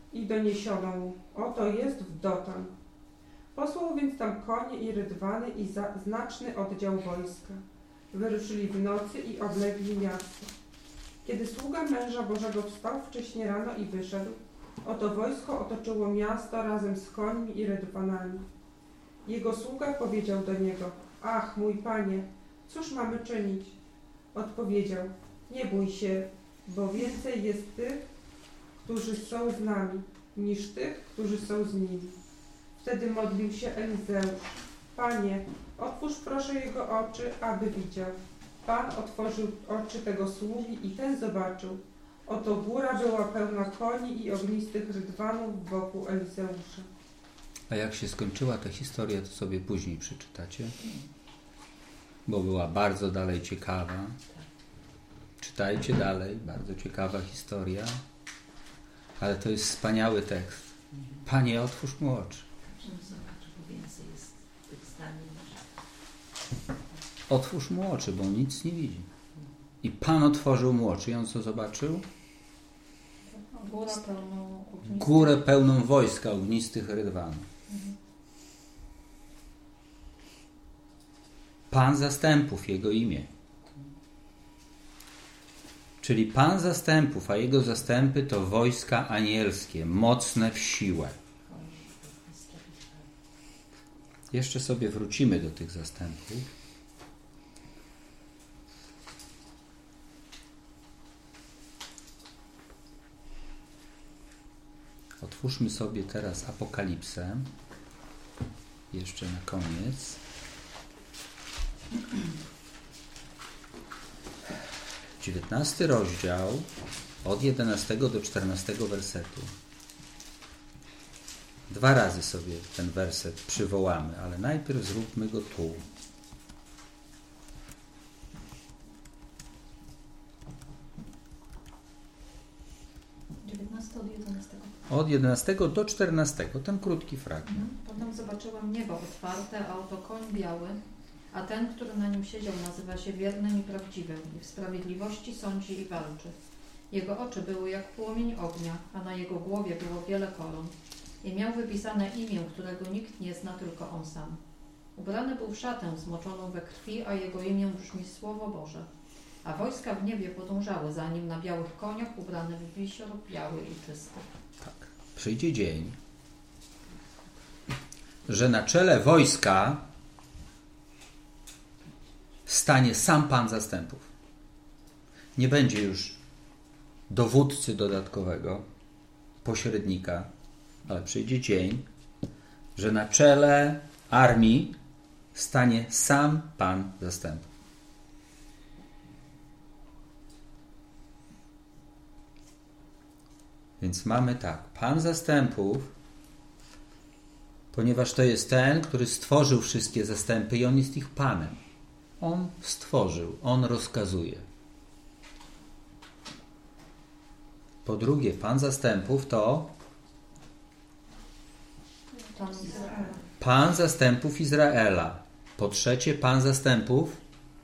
i doniesiono mu, oto jest w Dotan. Posłał więc tam konie i rydwany i za, znaczny oddział wojska. Wyruszyli w nocy i oblegli miasto. Kiedy sługa męża Bożego wstał wcześnie rano i wyszedł, oto wojsko otoczyło miasto razem z końmi i rydwanami. Jego sługa powiedział do niego, ach, mój panie, cóż mamy czynić? Odpowiedział, nie bój się, bo więcej jest tych, którzy są z nami, niż tych, którzy są z nimi. Wtedy modlił się Elizeusz, Panie, otwórz proszę jego oczy, aby widział. Pan otworzył oczy tego sługi i ten zobaczył. Oto góra była pełna koni i ognistych rydwanów wokół Elizeusza. A jak się skończyła ta historia, to sobie później przeczytacie, bo była bardzo dalej ciekawa. Czytajcie dalej, bardzo ciekawa historia, ale to jest wspaniały tekst. Panie, otwórz mu oczy. Otwórz mu oczy, bo on nic nie widzi. I Pan otworzył mu oczy. I on co zobaczył? Górę pełną, Górę pełną wojska ognistych rydwanów. Pan zastępów, jego imię. Czyli Pan zastępów, a jego zastępy to wojska anielskie, mocne w siłę. Jeszcze sobie wrócimy do tych zastępów. Otwórzmy sobie teraz Apokalipsę. Jeszcze na koniec. dziewiętnasty rozdział od jedenastego do czternastego wersetu. Dwa razy sobie ten werset przywołamy, ale najpierw zróbmy go tu. dziewiętnasty od jedenastego. Od jedenastego do czternastego, ten krótki fragment. Potem zobaczyłam niebo otwarte, a oto koń biały, a ten, który na nim siedział, nazywa się wiernym i prawdziwym i w sprawiedliwości sądzi i walczy. Jego oczy były jak płomień ognia, a na jego głowie było wiele koron. I miał wypisane imię, którego nikt nie zna, tylko on sam. Ubrany był w szatę zmoczoną we krwi, a jego imię brzmi Słowo Boże. A wojska w niebie podążały za nim na białych koniach, ubrane w wisior, biały i czysty. Tak. Przyjdzie dzień, że na czele wojska stanie sam Pan zastępów. Nie będzie już dowódcy dodatkowego, pośrednika, ale przyjdzie dzień, że na czele armii stanie sam Pan zastępów. Więc mamy tak, Pan zastępów, ponieważ to jest ten, który stworzył wszystkie zastępy i on jest ich Panem. On stworzył, on rozkazuje. Po drugie, Pan zastępów to Pan Izraela. Pan zastępów Izraela. Po trzecie, Pan zastępów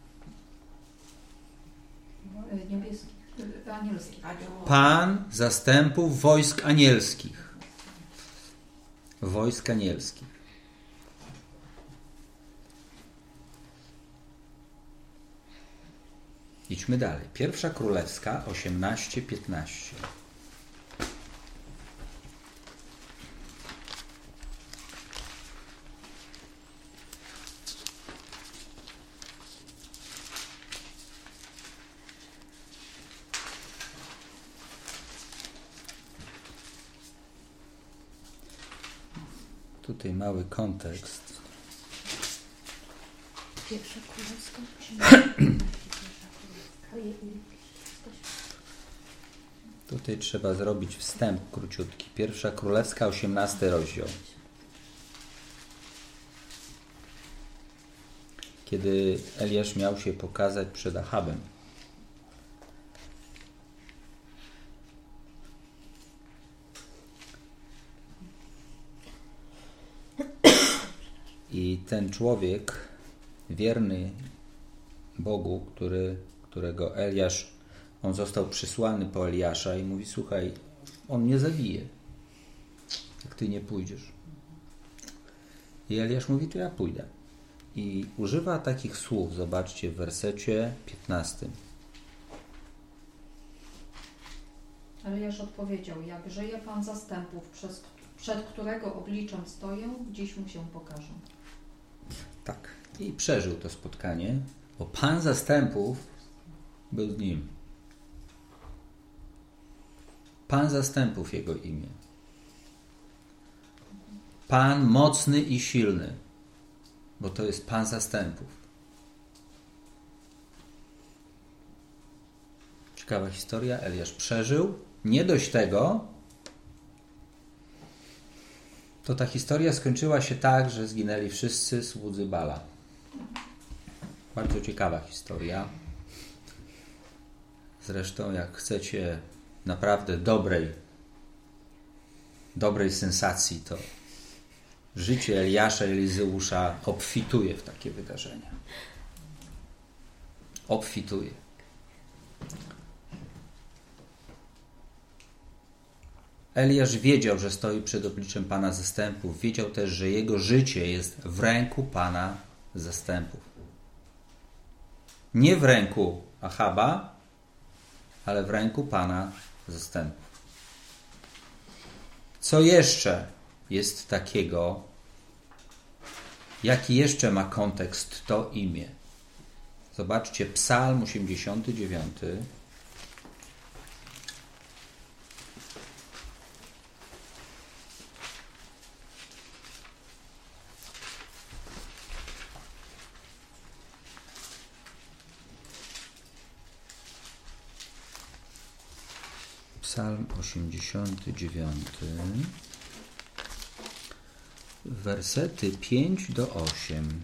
Niebieskich, anielskich. Pan zastępów wojsk anielskich. Wojsk anielskich. Idźmy dalej. Pierwsza Królewska osiemnaście piętnaście. Tutaj mały kontekst. Pierwsza Królewska. Tutaj trzeba zrobić wstęp króciutki. Pierwsza Królewska, osiemnasty rozdział. Kiedy Eliasz miał się pokazać przed Achabem. I ten człowiek, wierny Bogu, który, którego Eliasz, on został przysłany po Eliasza i mówi, słuchaj, on mnie zabije. jak ty nie pójdziesz. I Eliasz mówi, to ja pójdę. I używa takich słów, zobaczcie, w wersecie piętnastym. Eliasz odpowiedział, jak żyje Pan zastępów, przez, przed którego obliczem stoję, dziś mu się pokażę. Tak. I przeżył to spotkanie, bo Pan zastępów był z nim. Pan zastępów jego imię. Pan mocny i silny, bo to jest Pan zastępów. Ciekawa historia. Eliasz przeżył. Nie dość tego, to ta historia skończyła się tak, że zginęli wszyscy słudzy Bala. Bardzo ciekawa historia. Zresztą jak chcecie naprawdę dobrej, dobrej sensacji, to życie Eliasza i Elizeusza obfituje w takie wydarzenia. Obfituje. Eliasz wiedział, że stoi przed obliczem Pana zastępów. Wiedział też, że jego życie jest w ręku Pana zastępów. Nie w ręku Achaba, ale w ręku Pana zastępów. Co jeszcze jest takiego, jaki jeszcze ma kontekst to imię? Zobaczcie, Psalm osiemdziesiąty dziewiąty. Psalm osiemdziesiąty dziewiąty, wersety pięć do osiem.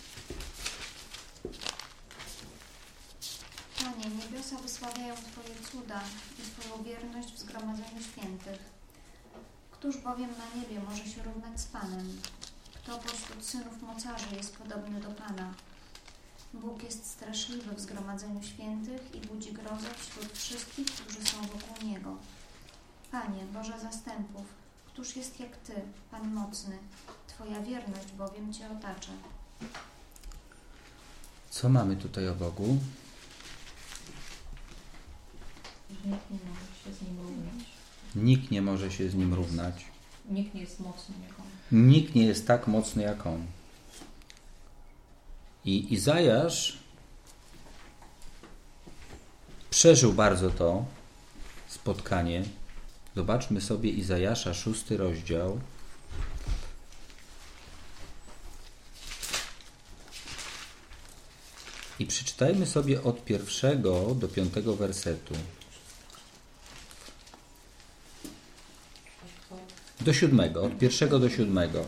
Panie, niebiosa wysławiają Twoje cuda i Twoją wierność w zgromadzeniu świętych. Któż bowiem na niebie może się równać z Panem? Kto pośród synów mocarzy jest podobny do Pana? Bóg jest straszliwy w zgromadzeniu świętych i budzi grozę wśród wszystkich, którzy są wokół Niego. Panie, Boże zastępów, któż jest jak Ty, Pan mocny? Twoja wierność bowiem Cię otacza. Co mamy tutaj o Bogu? Nikt nie może się z Nim równać. Nikt nie może się z Nim równać. Nikt nie jest mocny jak On. Nikt nie jest tak mocny jak On. I Izajasz przeżył bardzo to spotkanie. Zobaczmy sobie Izajasza, szósty rozdział. I przeczytajmy sobie od pierwszego do piątego wersetu. Do siódmego, od pierwszego do siódmego.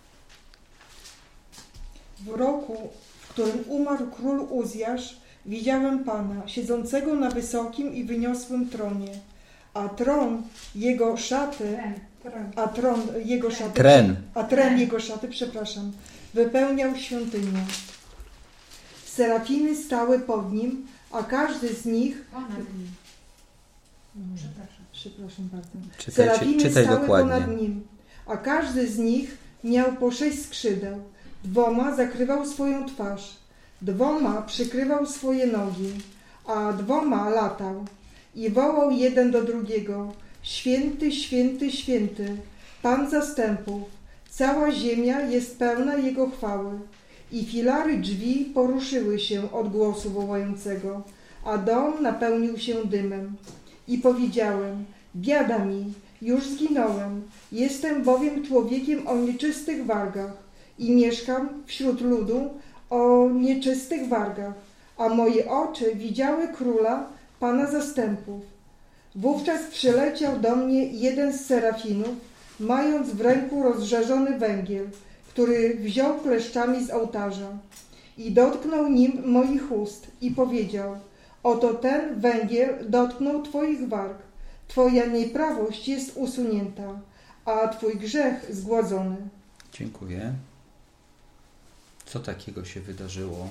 W roku, w którym umarł król Uzjasz, widziałem Pana, siedzącego na wysokim i wyniosłym tronie, a tron jego szaty, a tron jego szaty, Tren. a tren jego szaty, przepraszam, wypełniał świątynię. Serafiny stały pod nim, a każdy z nich... Ponad nim. Przepraszam. Przepraszam bardzo. Czytaj, Serafiny czytaj stały dokładnie. ponad nim, a każdy z nich miał po sześć skrzydeł. Dwoma zakrywał swoją twarz, dwoma przykrywał swoje nogi, a dwoma latał. I wołał jeden do drugiego: Święty, święty, święty, Pan zastępów, cała ziemia jest pełna Jego chwały. I filary drzwi poruszyły się od głosu wołającego, a dom napełnił się dymem. I powiedziałem: biada mi, już zginąłem, jestem bowiem człowiekiem o nieczystych wargach i mieszkam wśród ludu o nieczystych wargach, a moje oczy widziały Króla, Pana zastępów. Wówczas przyleciał do mnie jeden z serafinów, mając w ręku rozżarzony węgiel, który wziął kleszczami z ołtarza i dotknął nim moich ust i powiedział: oto ten węgiel dotknął Twoich warg, Twoja nieprawość jest usunięta, a Twój grzech zgładzony. Dziękuję. Co takiego się wydarzyło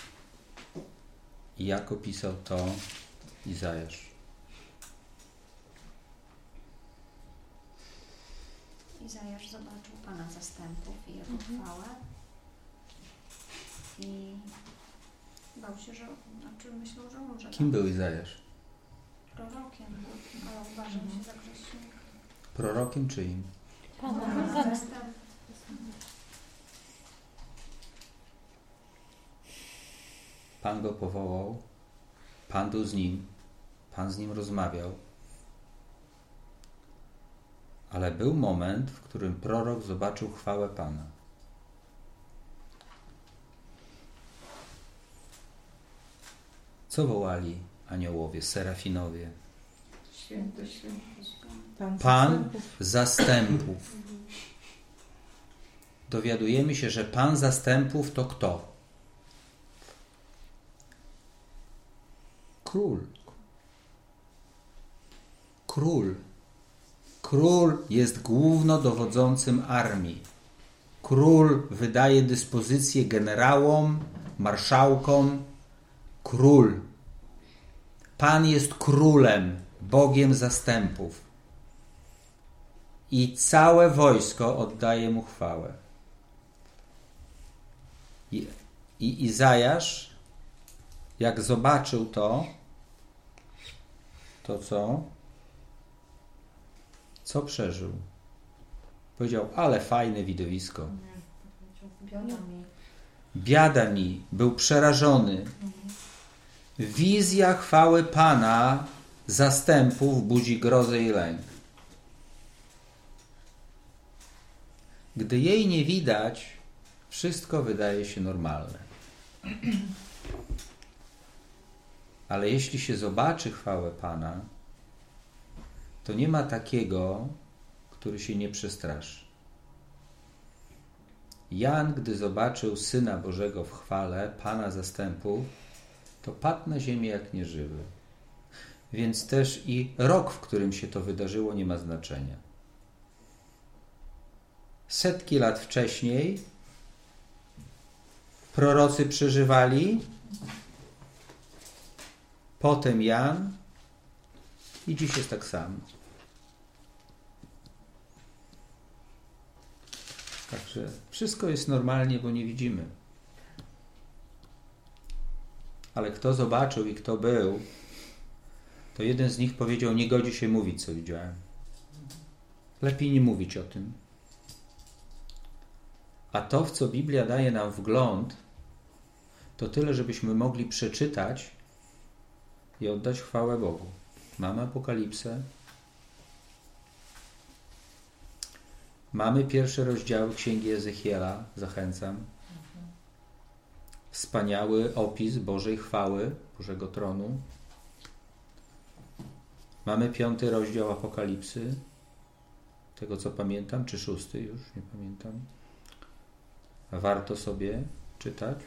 i jak opisał to Izajasz? Izajasz zobaczył Pana zastępów i Jego Mhm. chwałę i bał się, że, znaczy myślał, że umrze. Kim był Izajasz? Prorokiem, ale uważał się za grzesznika. Prorokiem czyim? Pana, Pana Pana. zastępów. Pan go powołał, Pan był z nim, Pan z nim rozmawiał. Ale był moment, w którym prorok zobaczył chwałę Pana. Co wołali aniołowie, serafinowie? Święty, święty. Pan, Pan zastępów. zastępów. Dowiadujemy się, że Pan zastępów to kto? Król. Król. Król jest głównodowodzącym armii. Król wydaje dyspozycje generałom, marszałkom. Król. Pan jest królem, Bogiem zastępów. I całe wojsko oddaje mu chwałę. I, i Izajasz, jak zobaczył to, to co? Co przeżył? Powiedział, ale fajne widowisko. Biada mi. Biada mi, był przerażony. Wizja chwały Pana zastępów budzi grozę i lęk. Gdy jej nie widać, wszystko wydaje się normalne. Ale jeśli się zobaczy chwałę Pana, to nie ma takiego, który się nie przestraszy. Jan, gdy zobaczył Syna Bożego w chwale, Pana zastępów, to padł na ziemię jak nieżywy. Więc też i rok, w którym się to wydarzyło, nie ma znaczenia. Setki lat wcześniej prorocy przeżywali, potem Jan i dziś jest tak samo. Także wszystko jest normalnie, bo nie widzimy. Ale kto zobaczył i kto był, to jeden z nich powiedział, nie godzi się mówić, co widziałem. Lepiej nie mówić o tym. A to, w co Biblia daje nam wgląd, to tyle, żebyśmy mogli przeczytać i oddać chwałę Bogu. Mamy Apokalipsę. Mamy pierwsze rozdziały Księgi Ezechiela, zachęcam. Wspaniały opis Bożej chwały, Bożego tronu. Mamy piąty rozdział Apokalipsy, tego co pamiętam, czy szósty już, nie pamiętam. Warto sobie czytać,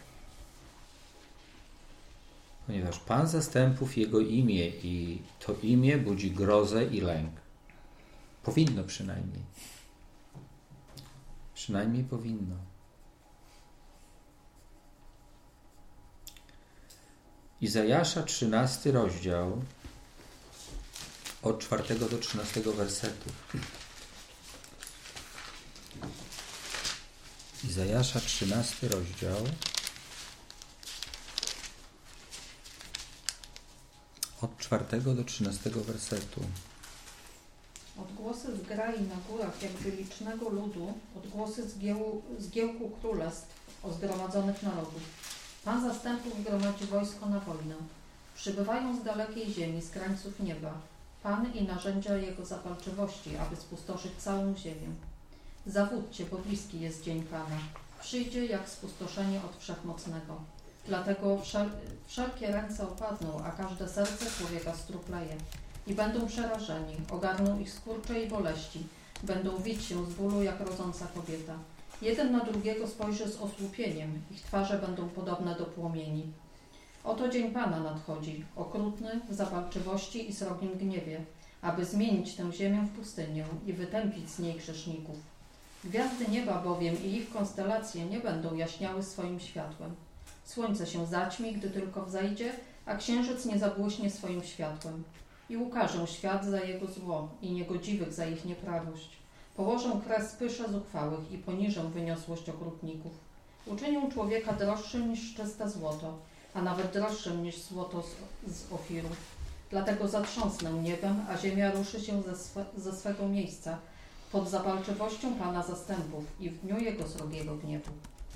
ponieważ Pan zastępów, Jego imię i to imię budzi grozę i lęk. Powinno przynajmniej. Przynajmniej powinno. Izajasza, trzynasty rozdział, od czwartego do trzynastego wersetu. Izajasza, trzynasty rozdział, od czwartego do trzynastego wersetu. Odgłosy zgrai na górach jakby licznego ludu, odgłosy zgiełu, zgiełku królestw o zgromadzonych narodów. Pan zastępów gromadzi wojsko na wojnę. Przybywają z dalekiej ziemi, z krańców nieba. Pan i narzędzia Jego zapalczywości, aby spustoszyć całą ziemię. Zawódźcie, bo bliski jest dzień Pana. Przyjdzie jak spustoszenie od Wszechmocnego. Dlatego wszel wszelkie ręce opadną, a każde serce człowieka strupleje. I będą przerażeni, ogarną ich skurcze i boleści. Będą wić się z bólu jak rodząca kobieta. Jeden na drugiego spojrzy z osłupieniem, ich twarze będą podobne do płomieni. Oto dzień Pana nadchodzi, okrutny, w zapalczywości i srogim gniewie, aby zmienić tę ziemię w pustynię i wytępić z niej grzeszników. Gwiazdy nieba bowiem i ich konstelacje nie będą jaśniały swoim światłem. Słońce się zaćmi, gdy tylko wzejdzie, a księżyc nie zabłyśnie swoim światłem. I ukażę świat za jego zło i niegodziwych za ich nieprawość. Położę kres pysze zuchwałych i poniżę wyniosłość okrutników. Uczynię człowieka droższym niż czyste złoto, a nawet droższym niż złoto z, z Ofiru. Dlatego zatrząsnę niebem, a ziemia ruszy się ze, swe, ze swego miejsca pod zapalczywością Pana zastępów i w dniu Jego srogiego gniewu.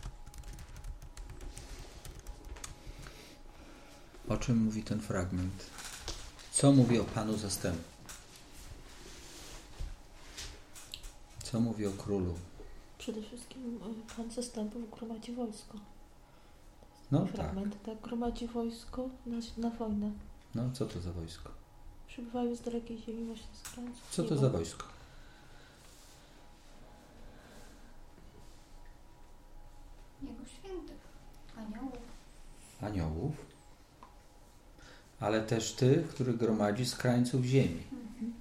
O czym mówi ten fragment? Co mówi o Panu zastępów? Co mówi o królu? Przede wszystkim Pan zastępów gromadzi wojsko. No Fragment, tak. tak, gromadzi wojsko na, na wojnę. No, co to za wojsko? Przybywają z dalekiej ziemi właśnie z krańców. Co to za wojsko? Jego świętych, aniołów. Aniołów, ale też tych, których gromadzi z krańców ziemi. Mhm.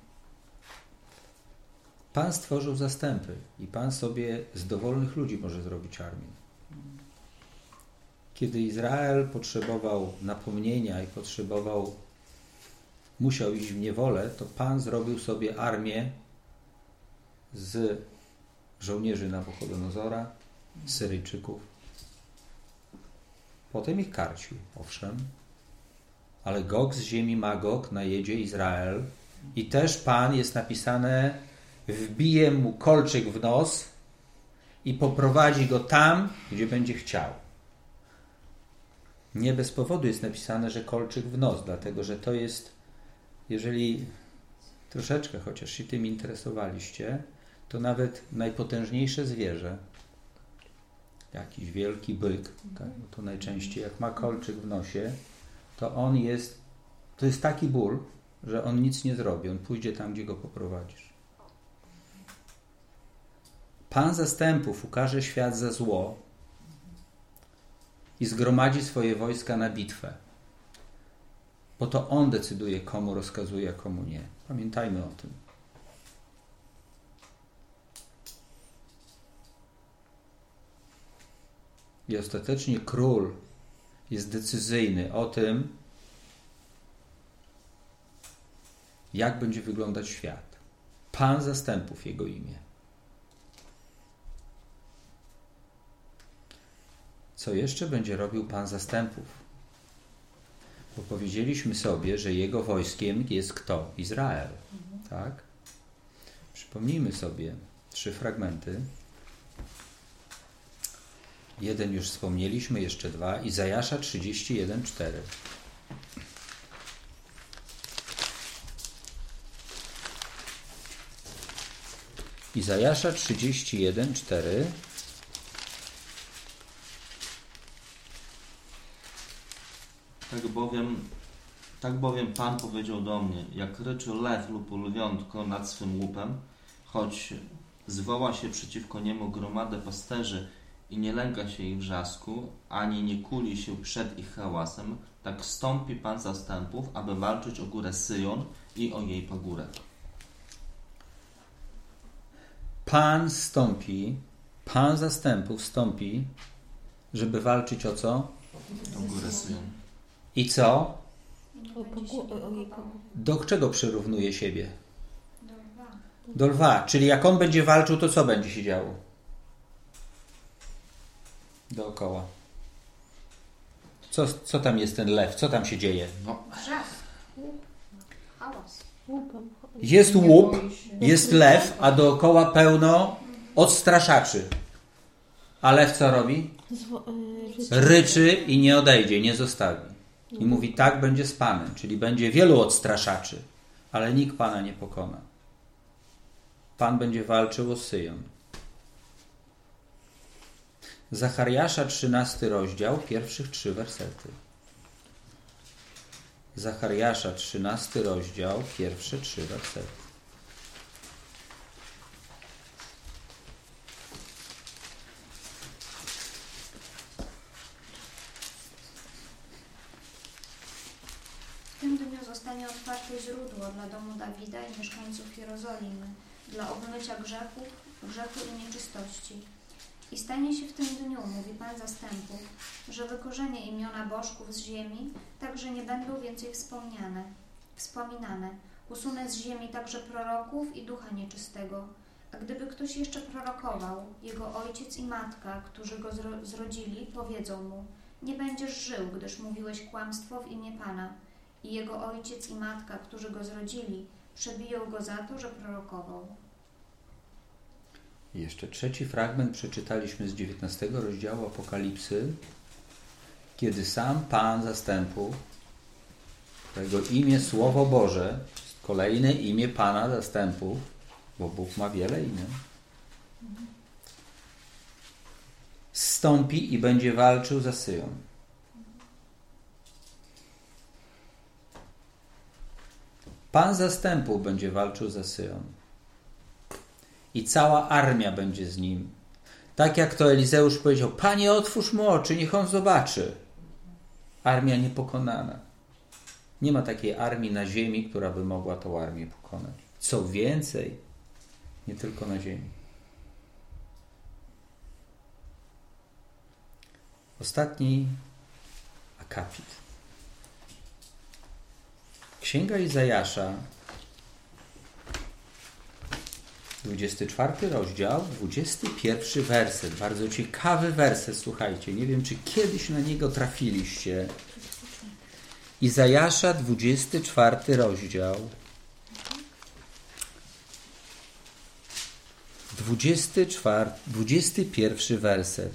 Pan stworzył zastępy i Pan sobie z dowolnych ludzi może zrobić armię. Kiedy Izrael potrzebował napomnienia i potrzebował, musiał iść w niewolę, to Pan zrobił sobie armię z żołnierzy Nabuchodonozora, Syryjczyków. Potem ich karcił, owszem, ale Gog z ziemi Magog najedzie Izrael i też Pan, jest napisane, wbije mu kolczyk w nos i poprowadzi go tam, gdzie będzie chciał. Nie bez powodu jest napisane, że kolczyk w nos, dlatego że to jest, jeżeli troszeczkę chociaż się tym interesowaliście, to nawet najpotężniejsze zwierzę, jakiś wielki byk, tak, to najczęściej jak ma kolczyk w nosie, to on jest, to jest taki ból, że on nic nie zrobi, on pójdzie tam, gdzie go poprowadzisz. Pan zastępów ukaże świat za zło i zgromadzi swoje wojska na bitwę. Bo to On decyduje, komu rozkazuje, a komu nie. Pamiętajmy o tym. I ostatecznie król jest decyzyjny o tym, jak będzie wyglądać świat. Pan zastępów, jego imię. Co jeszcze będzie robił Pan zastępów? Bo powiedzieliśmy sobie, że jego wojskiem jest kto? Izrael. Mhm. Tak? Przypomnijmy sobie trzy fragmenty. Jeden już wspomnieliśmy, jeszcze dwa. Izajasza trzydzieści jeden, cztery. Izajasza trzydzieści jeden, cztery. Tak bowiem, tak bowiem Pan powiedział do mnie, jak ryczy lew lub lwiątko nad swym łupem, choć zwoła się przeciwko niemu gromadę pasterzy i nie lęka się ich wrzasku, ani nie kuli się przed ich hałasem, tak stąpi Pan zastępów, aby walczyć o górę Syjon i o jej pagórek. Pan stąpi, Pan zastępów stąpi, żeby walczyć o co? O górę Syjon. I co? Do Do czego przyrównuje siebie? Do lwa. Do lwa. Czyli jak on będzie walczył, to co będzie się działo? Dookoła. Co, co tam jest ten lew? Co tam się dzieje? No. Wrzask. Hałas. Jest łup, jest lew, a dookoła pełno odstraszaczy. A lew co robi? Ryczy i nie odejdzie, nie zostawi. I mówi, tak będzie z Panem, czyli będzie wielu odstraszaczy, ale nikt Pana nie pokona. Pan będzie walczył o Syjon. Zachariasza trzynasty rozdział, pierwszych trzy wersety. Zachariasza trzynasty rozdział, pierwsze trzy wersety. W tym dniu zostanie otwarte źródło dla domu Dawida i mieszkańców Jerozolimy, dla obmycia grzechów, grzechu i nieczystości. I stanie się w tym dniu, mówi Pan zastępów, że wykorzenię imiona bożków z ziemi, tak że nie będą więcej wspomniane, wspominane. Usunę z ziemi także proroków i ducha nieczystego. A gdyby ktoś jeszcze prorokował, jego ojciec i matka, którzy go zro- zrodzili, powiedzą mu: nie będziesz żył, gdyż mówiłeś kłamstwo w imię Pana. I jego ojciec i matka, którzy go zrodzili, przebiją go za to, że prorokował. Jeszcze trzeci fragment przeczytaliśmy z dziewiętnastego rozdziału Apokalipsy, kiedy sam Pan zastępów, którego imię Słowo Boże, kolejne imię Pana zastępów, bo Bóg ma wiele imion, zstąpi i będzie walczył za Syjon. Pan zastępów będzie walczył za Syjon. I cała armia będzie z nim. Tak jak to Elizeusz powiedział: Panie, otwórz mu oczy, niech on zobaczy. Armia niepokonana. Nie ma takiej armii na ziemi, która by mogła tą armię pokonać. Co więcej, nie tylko na ziemi. Ostatni akapit. Księga Izajasza, dwudziesty czwarty rozdział, dwudziesty pierwszy werset. Bardzo ciekawy werset, słuchajcie. Nie wiem, czy kiedyś na niego trafiliście. Izajasza, dwudziesty czwarty rozdział, dwudziesty czwarty, dwudziesty pierwszy werset.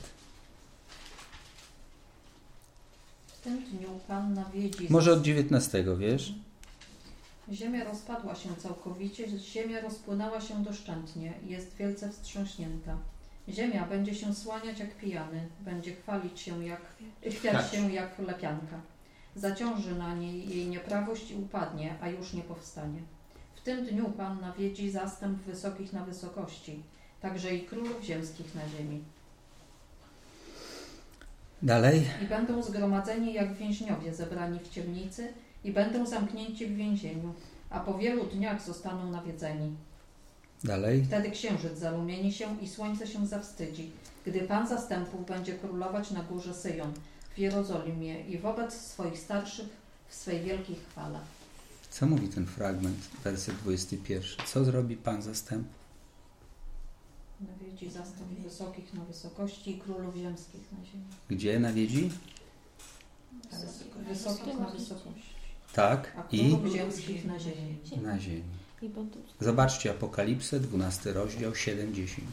W tym dniu Pan nawiedzi... Może od dziewiętnastego, wiesz? Ziemia rozpadła się całkowicie, ziemia rozpłynęła się doszczętnie i jest wielce wstrząśnięta. Ziemia będzie się słaniać jak pijany, będzie chwalić się jak, chwiać się jak lepianka. Zaciąży na niej jej nieprawość i upadnie, a już nie powstanie. W tym dniu Pan nawiedzi zastęp wysokich na wysokości, także i królów ziemskich na ziemi. Dalej. I będą zgromadzeni jak więźniowie zebrani w ciemnicy i będą zamknięci w więzieniu, a po wielu dniach zostaną nawiedzeni. Dalej. Wtedy księżyc zarumieni się i słońce się zawstydzi, gdy Pan zastępów będzie królować na górze Syjon, w Jerozolimie i wobec swoich starszych w swej wielkiej chwale. Co mówi ten fragment, werset dwudziesty pierwszy? Co zrobi Pan zastępów? Nawiedzi zastęp wysokich na wysokości i królów ziemskich na ziemi. Gdzie nawiedzi? Wysokich na wysokości. Tak. A I królów ziemskich na ziemi. na ziemi. I będą... Zobaczcie Apokalipsę, dwunasty rozdział, siedem dziesięć.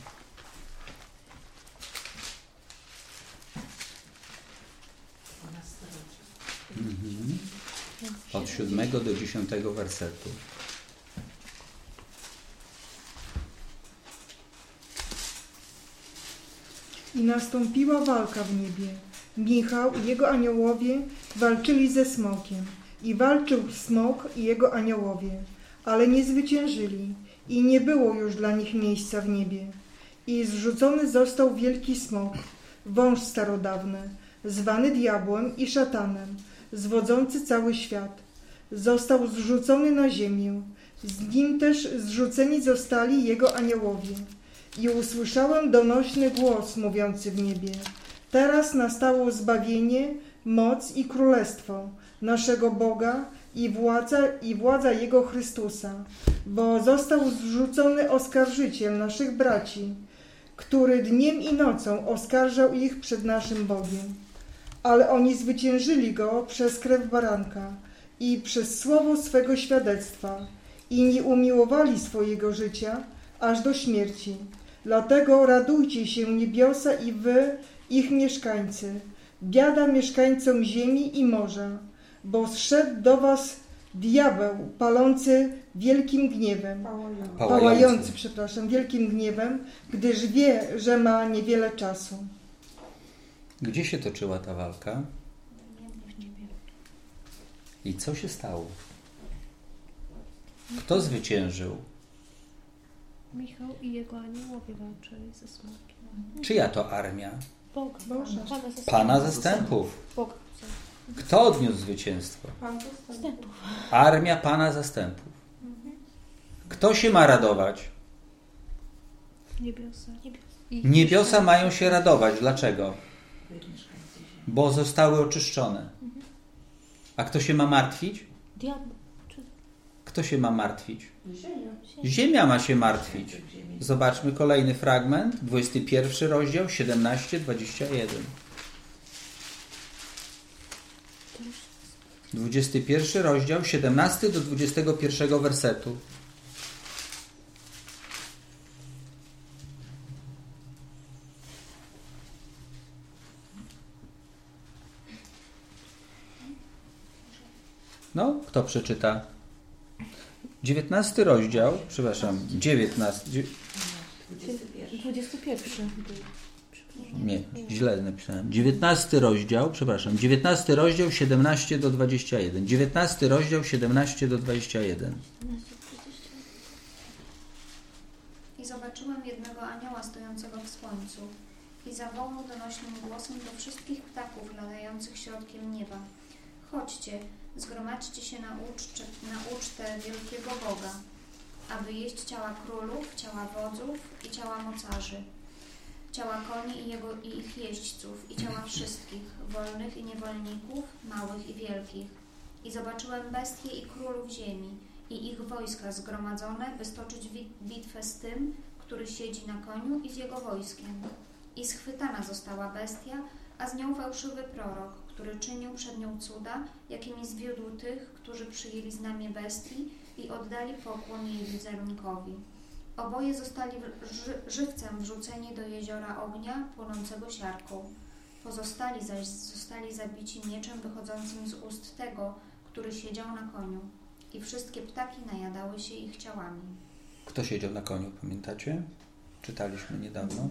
Mhm. Od siódmego do dziesiątego wersetu. I nastąpiła walka w niebie. Michał i jego aniołowie walczyli ze smokiem. I walczył smok i jego aniołowie, ale nie zwyciężyli i nie było już dla nich miejsca w niebie. I zrzucony został wielki smok, wąż starodawny, zwany diabłem i szatanem, zwodzący cały świat. Został zrzucony na ziemię, z nim też zrzuceni zostali jego aniołowie. I usłyszałem donośny głos mówiący w niebie: teraz nastało zbawienie, moc i królestwo naszego Boga i władza, i władza Jego Chrystusa, bo został zrzucony oskarżyciel naszych braci, który dniem i nocą oskarżał ich przed naszym Bogiem. Ale oni zwyciężyli Go przez krew baranka i przez słowo swego świadectwa i nie umiłowali swojego życia aż do śmierci. Dlatego radujcie się niebiosa i wy, ich mieszkańcy. Biada mieszkańcom ziemi i morza, bo zszedł do was diabeł palący wielkim gniewem, Pałający. pałający, przepraszam, wielkim gniewem, gdyż wie, że ma niewiele czasu. Gdzie się toczyła ta walka? W niebie. I co się stało? Kto zwyciężył? Michał i jego aniołowie walczyli ze smokiem. Czyja to armia? Boga. Boże. Pana zastępów. Pana zastępów. Boga. Kto odniósł zwycięstwo? Zastępów. Armia Pana zastępów. Kto się ma radować? Niebiosa. Niebiosa mają się radować. Dlaczego? Bo zostały oczyszczone. A kto się ma martwić? Diabeł. Czy... Kto się ma martwić? Ziemia. Ziemia ma się martwić. Zobaczmy kolejny fragment, dwudziesty pierwszy rozdział, siedemnaście dwadzieścia jeden. dwudziesty pierwszy rozdział, siedemnasty do dwudziestego pierwszego wersetu. No, kto przeczyta? dziewiętnasty rozdział, przepraszam, dziewiętnasty. dwudziesty pierwszy. Nie, źle napisałem. dziewiętnasty rozdział, przepraszam, dziewiętnasty rozdział, siedemnaście do dwudziestego pierwszego. dziewiętnasty rozdział, siedemnaście do dwudziestego pierwszego. I zobaczyłem jednego anioła stojącego w słońcu i zawołał donośnym głosem do wszystkich ptaków latających środkiem nieba. Chodźcie, zgromadźcie się na, uczcze, na ucztę wielkiego Boga, aby jeść ciała królów, ciała wodzów i ciała mocarzy, ciała koni i, jego, i ich jeźdźców, i ciała wszystkich, wolnych i niewolników, małych i wielkich. I zobaczyłem bestie i królów ziemi i ich wojska zgromadzone, by stoczyć bitwę z tym, który siedzi na koniu i z jego wojskiem. I schwytana została bestia, a z nią fałszywy prorok, który czynił przed nią cuda, jakimi zwiódł tych, którzy przyjęli znamię bestii i oddali pokłon jej wizerunkowi. Oboje zostali ży żywcem wrzuceni do jeziora ognia płonącego siarką. Pozostali zaś zostali zabici mieczem wychodzącym z ust tego, który siedział na koniu. I wszystkie ptaki najadały się ich ciałami. Kto siedział na koniu, pamiętacie? Czytaliśmy niedawno.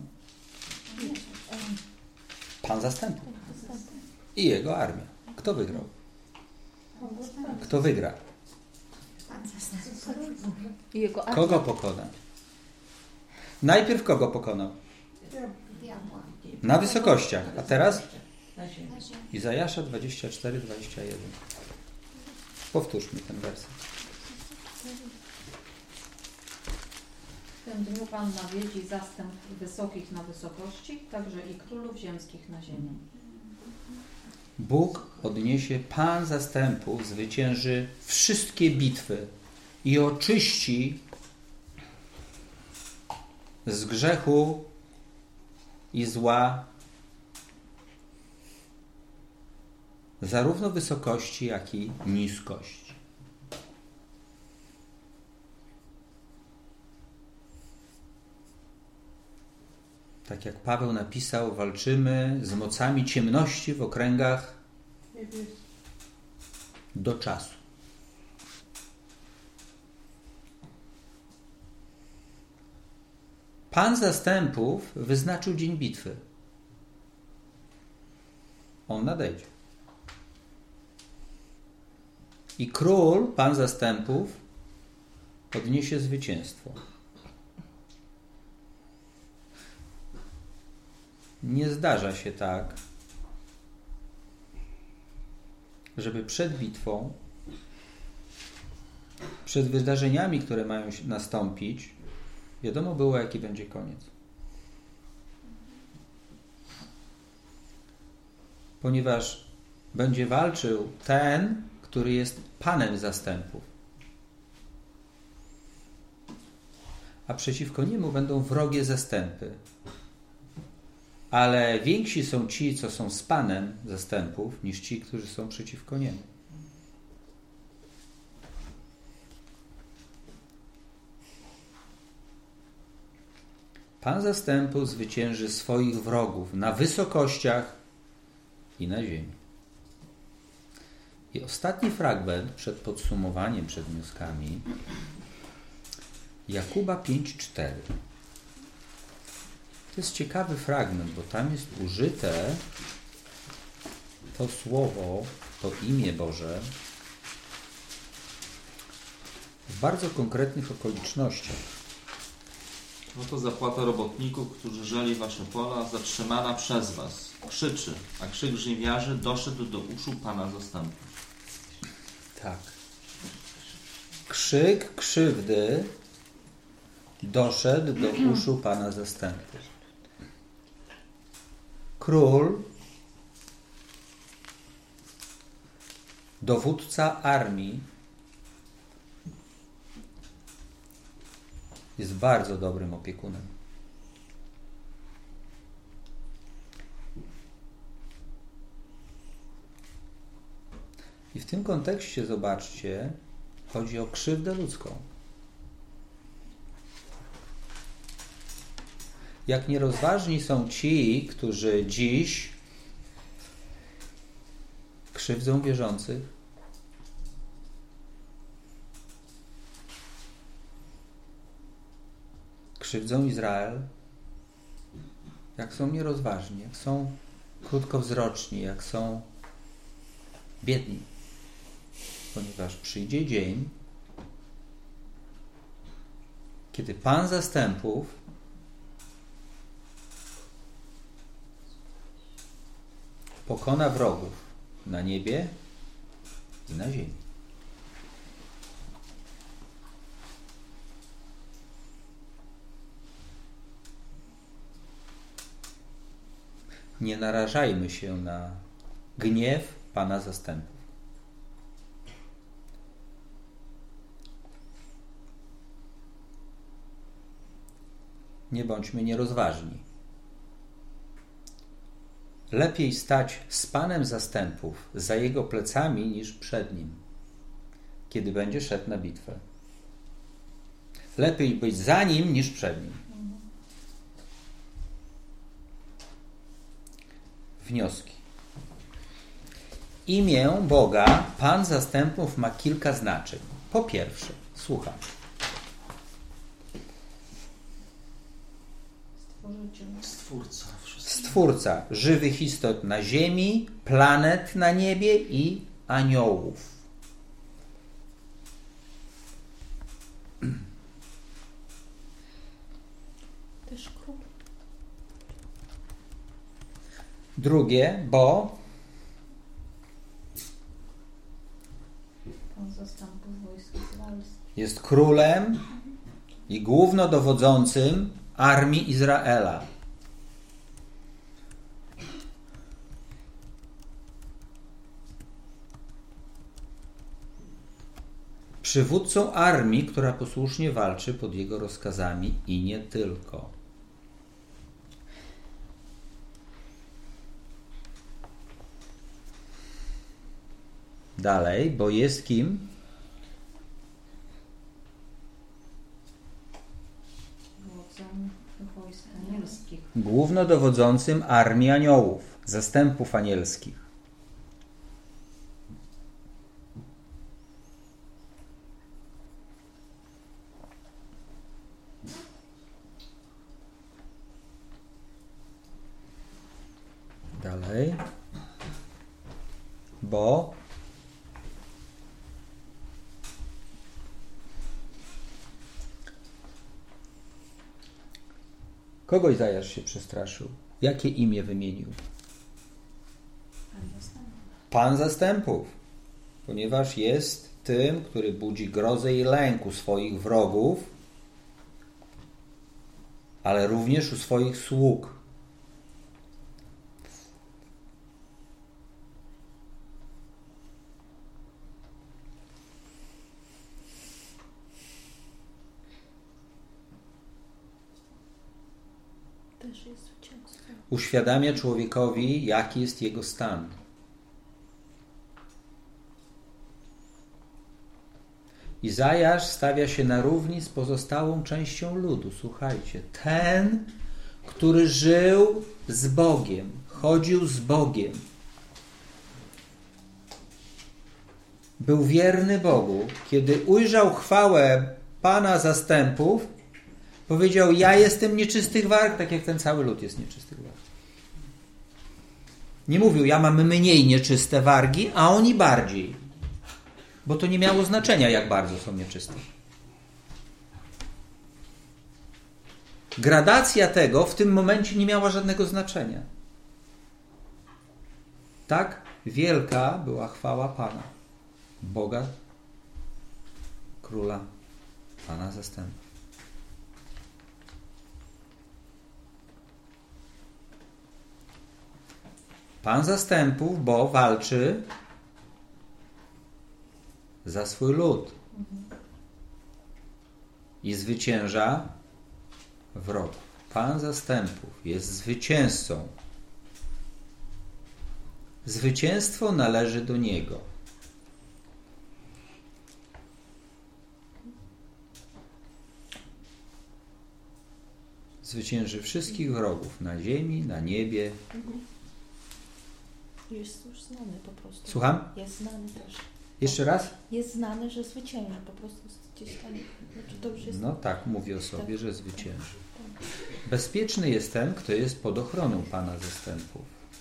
Pan zastępów. I jego armia. Kto wygrał? Kto wygra? Pan zastępów. Jego armia. Kogo pokona? Najpierw kogo pokonał? Diabła. Na wysokościach. A teraz? Na ziemi. Izajasza dwadzieścia cztery dwadzieścia jeden. Powtórzmy ten werset. W tym dniu Pan nawiedzi zastęp wysokich na wysokości, także i królów ziemskich na ziemi. Bóg odniesie, Pan zastępów zwycięży wszystkie bitwy i oczyści z grzechu i zła zarówno wysokości, jak i niskość. Tak jak Paweł napisał, walczymy z mocami ciemności w okręgach do czasu. Pan zastępów wyznaczył dzień bitwy. On nadejdzie. I król, Pan zastępów, odniesie zwycięstwo. Nie zdarza się tak, żeby przed bitwą, przed wydarzeniami, które mają nastąpić, wiadomo było, jaki będzie koniec. Ponieważ będzie walczył ten, który jest Panem zastępów. A przeciwko niemu będą wrogie zastępy. Ale więksi są ci, co są z Panem zastępów, niż ci, którzy są przeciwko niemu. Pan zastępów zwycięży swoich wrogów na wysokościach i na ziemi. I ostatni fragment przed podsumowaniem, przed wnioskami. Jakuba pięć cztery. To jest ciekawy fragment, bo tam jest użyte to słowo, to imię Boże w bardzo konkretnych okolicznościach. No to zapłata robotników, którzy żeli wasze pola, zatrzymana przez was. Krzyczy, a krzyk żniwiarzy doszedł do uszu Pana zastępów. Tak. Krzyk krzywdy doszedł do uszu Pana zastępów. Król, dowódca armii, Jest bardzo dobrym opiekunem. I w tym kontekście, zobaczcie, chodzi o krzywdę ludzką. Jak nierozważni są ci, którzy dziś krzywdzą wierzących, krzywdzą Izrael, jak są nierozważni, jak są krótkowzroczni, jak są biedni. Ponieważ przyjdzie dzień, kiedy Pan zastępów pokona wrogów na niebie i na ziemi. Nie narażajmy się na gniew Pana zastępów. Nie bądźmy nierozważni. Lepiej stać z Panem zastępów za Jego plecami niż przed Nim, kiedy będzie szedł na bitwę. Lepiej być za Nim niż przed Nim. Wnioski. Imię Boga, Pan zastępów, ma kilka znaczeń. Po pierwsze, słucham. Stwórca. Stwórca żywych istot na ziemi, planet na niebie i aniołów. Też król. Drugie, bo Pan zastępów wojsk izraelskich. Jest królem i głównodowodzącym armii Izraela. Przywódcą armii, która posłusznie walczy pod jego rozkazami i nie tylko. Dalej, bo jest kim? Wodzem wojsk anielskich. Głównodowodzącym armii aniołów, zastępów anielskich. Dalej. Bo kogo Izajasz się przestraszył? Jakie imię wymienił? Pan zastępów. Pan zastępów. Ponieważ jest tym, który budzi grozę i lęk u swoich wrogów, ale również u swoich sług. Też jest zwycięstwo. Uświadamia człowiekowi, jaki jest jego stan. Izajasz stawia się na równi z pozostałą częścią ludu. Słuchajcie, ten, który żył z Bogiem, chodził z Bogiem, był wierny Bogu, kiedy ujrzał chwałę Pana zastępów, powiedział: ja jestem nieczystych warg, tak jak ten cały lud jest nieczystych warg. Nie mówił: ja mam mniej nieczyste wargi, a oni bardziej. Bo to nie miało znaczenia, jak bardzo są nieczyste. Gradacja tego w tym momencie nie miała żadnego znaczenia. Tak wielka była chwała Pana, Boga, Króla, Pana zastępów. Pan zastępów, bo walczy za swój lud. i zwycięża wrogów. Pan zastępów jest zwycięzcą. Zwycięstwo należy do Niego. Zwycięży wszystkich wrogów na ziemi, na niebie. Jest już znany po prostu. Słucham? Jest znany też. Jeszcze raz? Jest znany, że zwycięży. Po prostu gdzieś tam. Znaczy to już jest... No tak, mówi o sobie, tak, że zwycięży. Tak. Bezpieczny jest ten, kto jest pod ochroną Pana zastępów.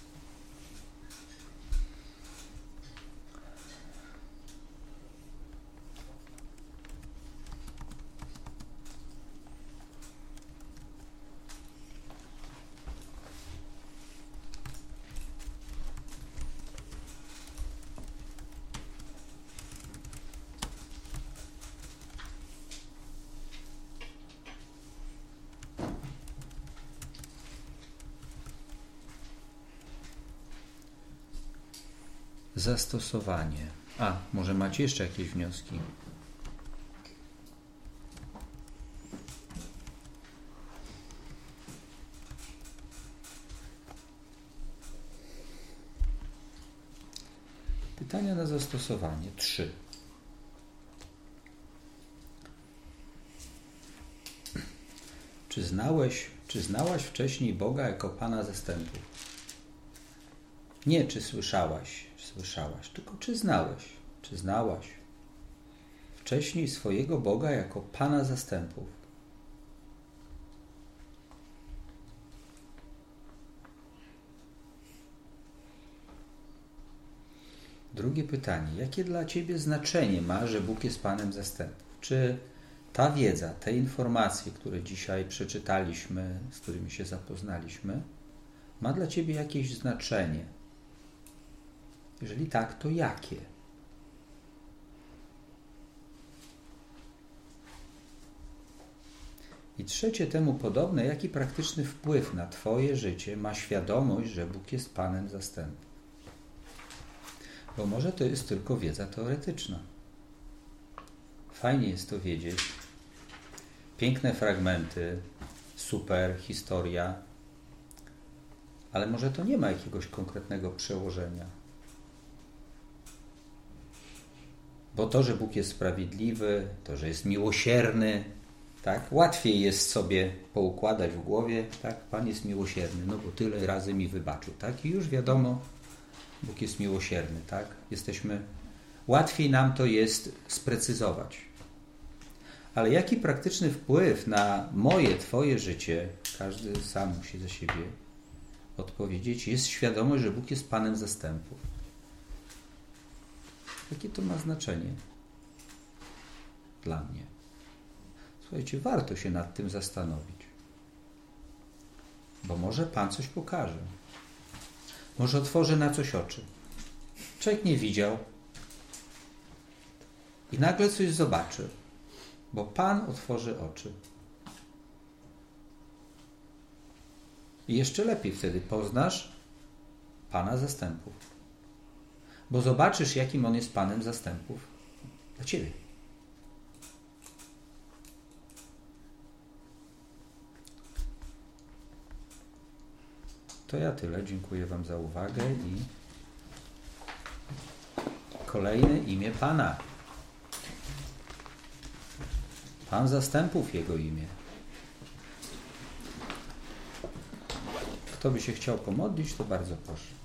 Zastosowanie. A, może macie jeszcze jakieś wnioski? Pytania na zastosowanie. Trzy. Czy znałeś, czy znałaś wcześniej Boga jako Pana zastępów? Nie, czy słyszałaś, słyszałaś, tylko czy znałeś, czy znałaś wcześniej swojego Boga jako Pana zastępów? Drugie pytanie. Jakie dla Ciebie znaczenie ma, że Bóg jest Panem zastępów? Czy ta wiedza, te informacje, które dzisiaj przeczytaliśmy, z którymi się zapoznaliśmy, ma dla Ciebie jakieś znaczenie? Jeżeli tak, to jakie? I trzecie temu podobne, jaki praktyczny wpływ na Twoje życie ma świadomość, że Bóg jest Panem zastępów? Bo może to jest tylko wiedza teoretyczna. Fajnie jest to wiedzieć. Piękne fragmenty, super, historia, ale może to nie ma jakiegoś konkretnego przełożenia. Bo to, że Bóg jest sprawiedliwy, to, że jest miłosierny, tak? Łatwiej jest sobie poukładać w głowie, tak? Pan jest miłosierny, no bo tyle razy mi wybaczył, tak? I już wiadomo, Bóg jest miłosierny, tak? Jesteśmy, łatwiej nam to jest sprecyzować. Ale jaki praktyczny wpływ na moje, Twoje życie, każdy sam musi za siebie odpowiedzieć, jest świadomość, że Bóg jest Panem zastępów. Jakie to ma znaczenie dla mnie? Słuchajcie, warto się nad tym zastanowić. Bo może Pan coś pokaże. Może otworzy na coś oczy. Człowiek nie widział i nagle coś zobaczy, bo Pan otworzy oczy. I jeszcze lepiej wtedy poznasz Pana zastępów. Bo zobaczysz, jakim On jest Panem zastępów dla Ciebie. To ja tyle. Dziękuję Wam za uwagę i kolejne imię Pana. Pan zastępów Jego imię. Kto by się chciał pomodlić, to bardzo proszę.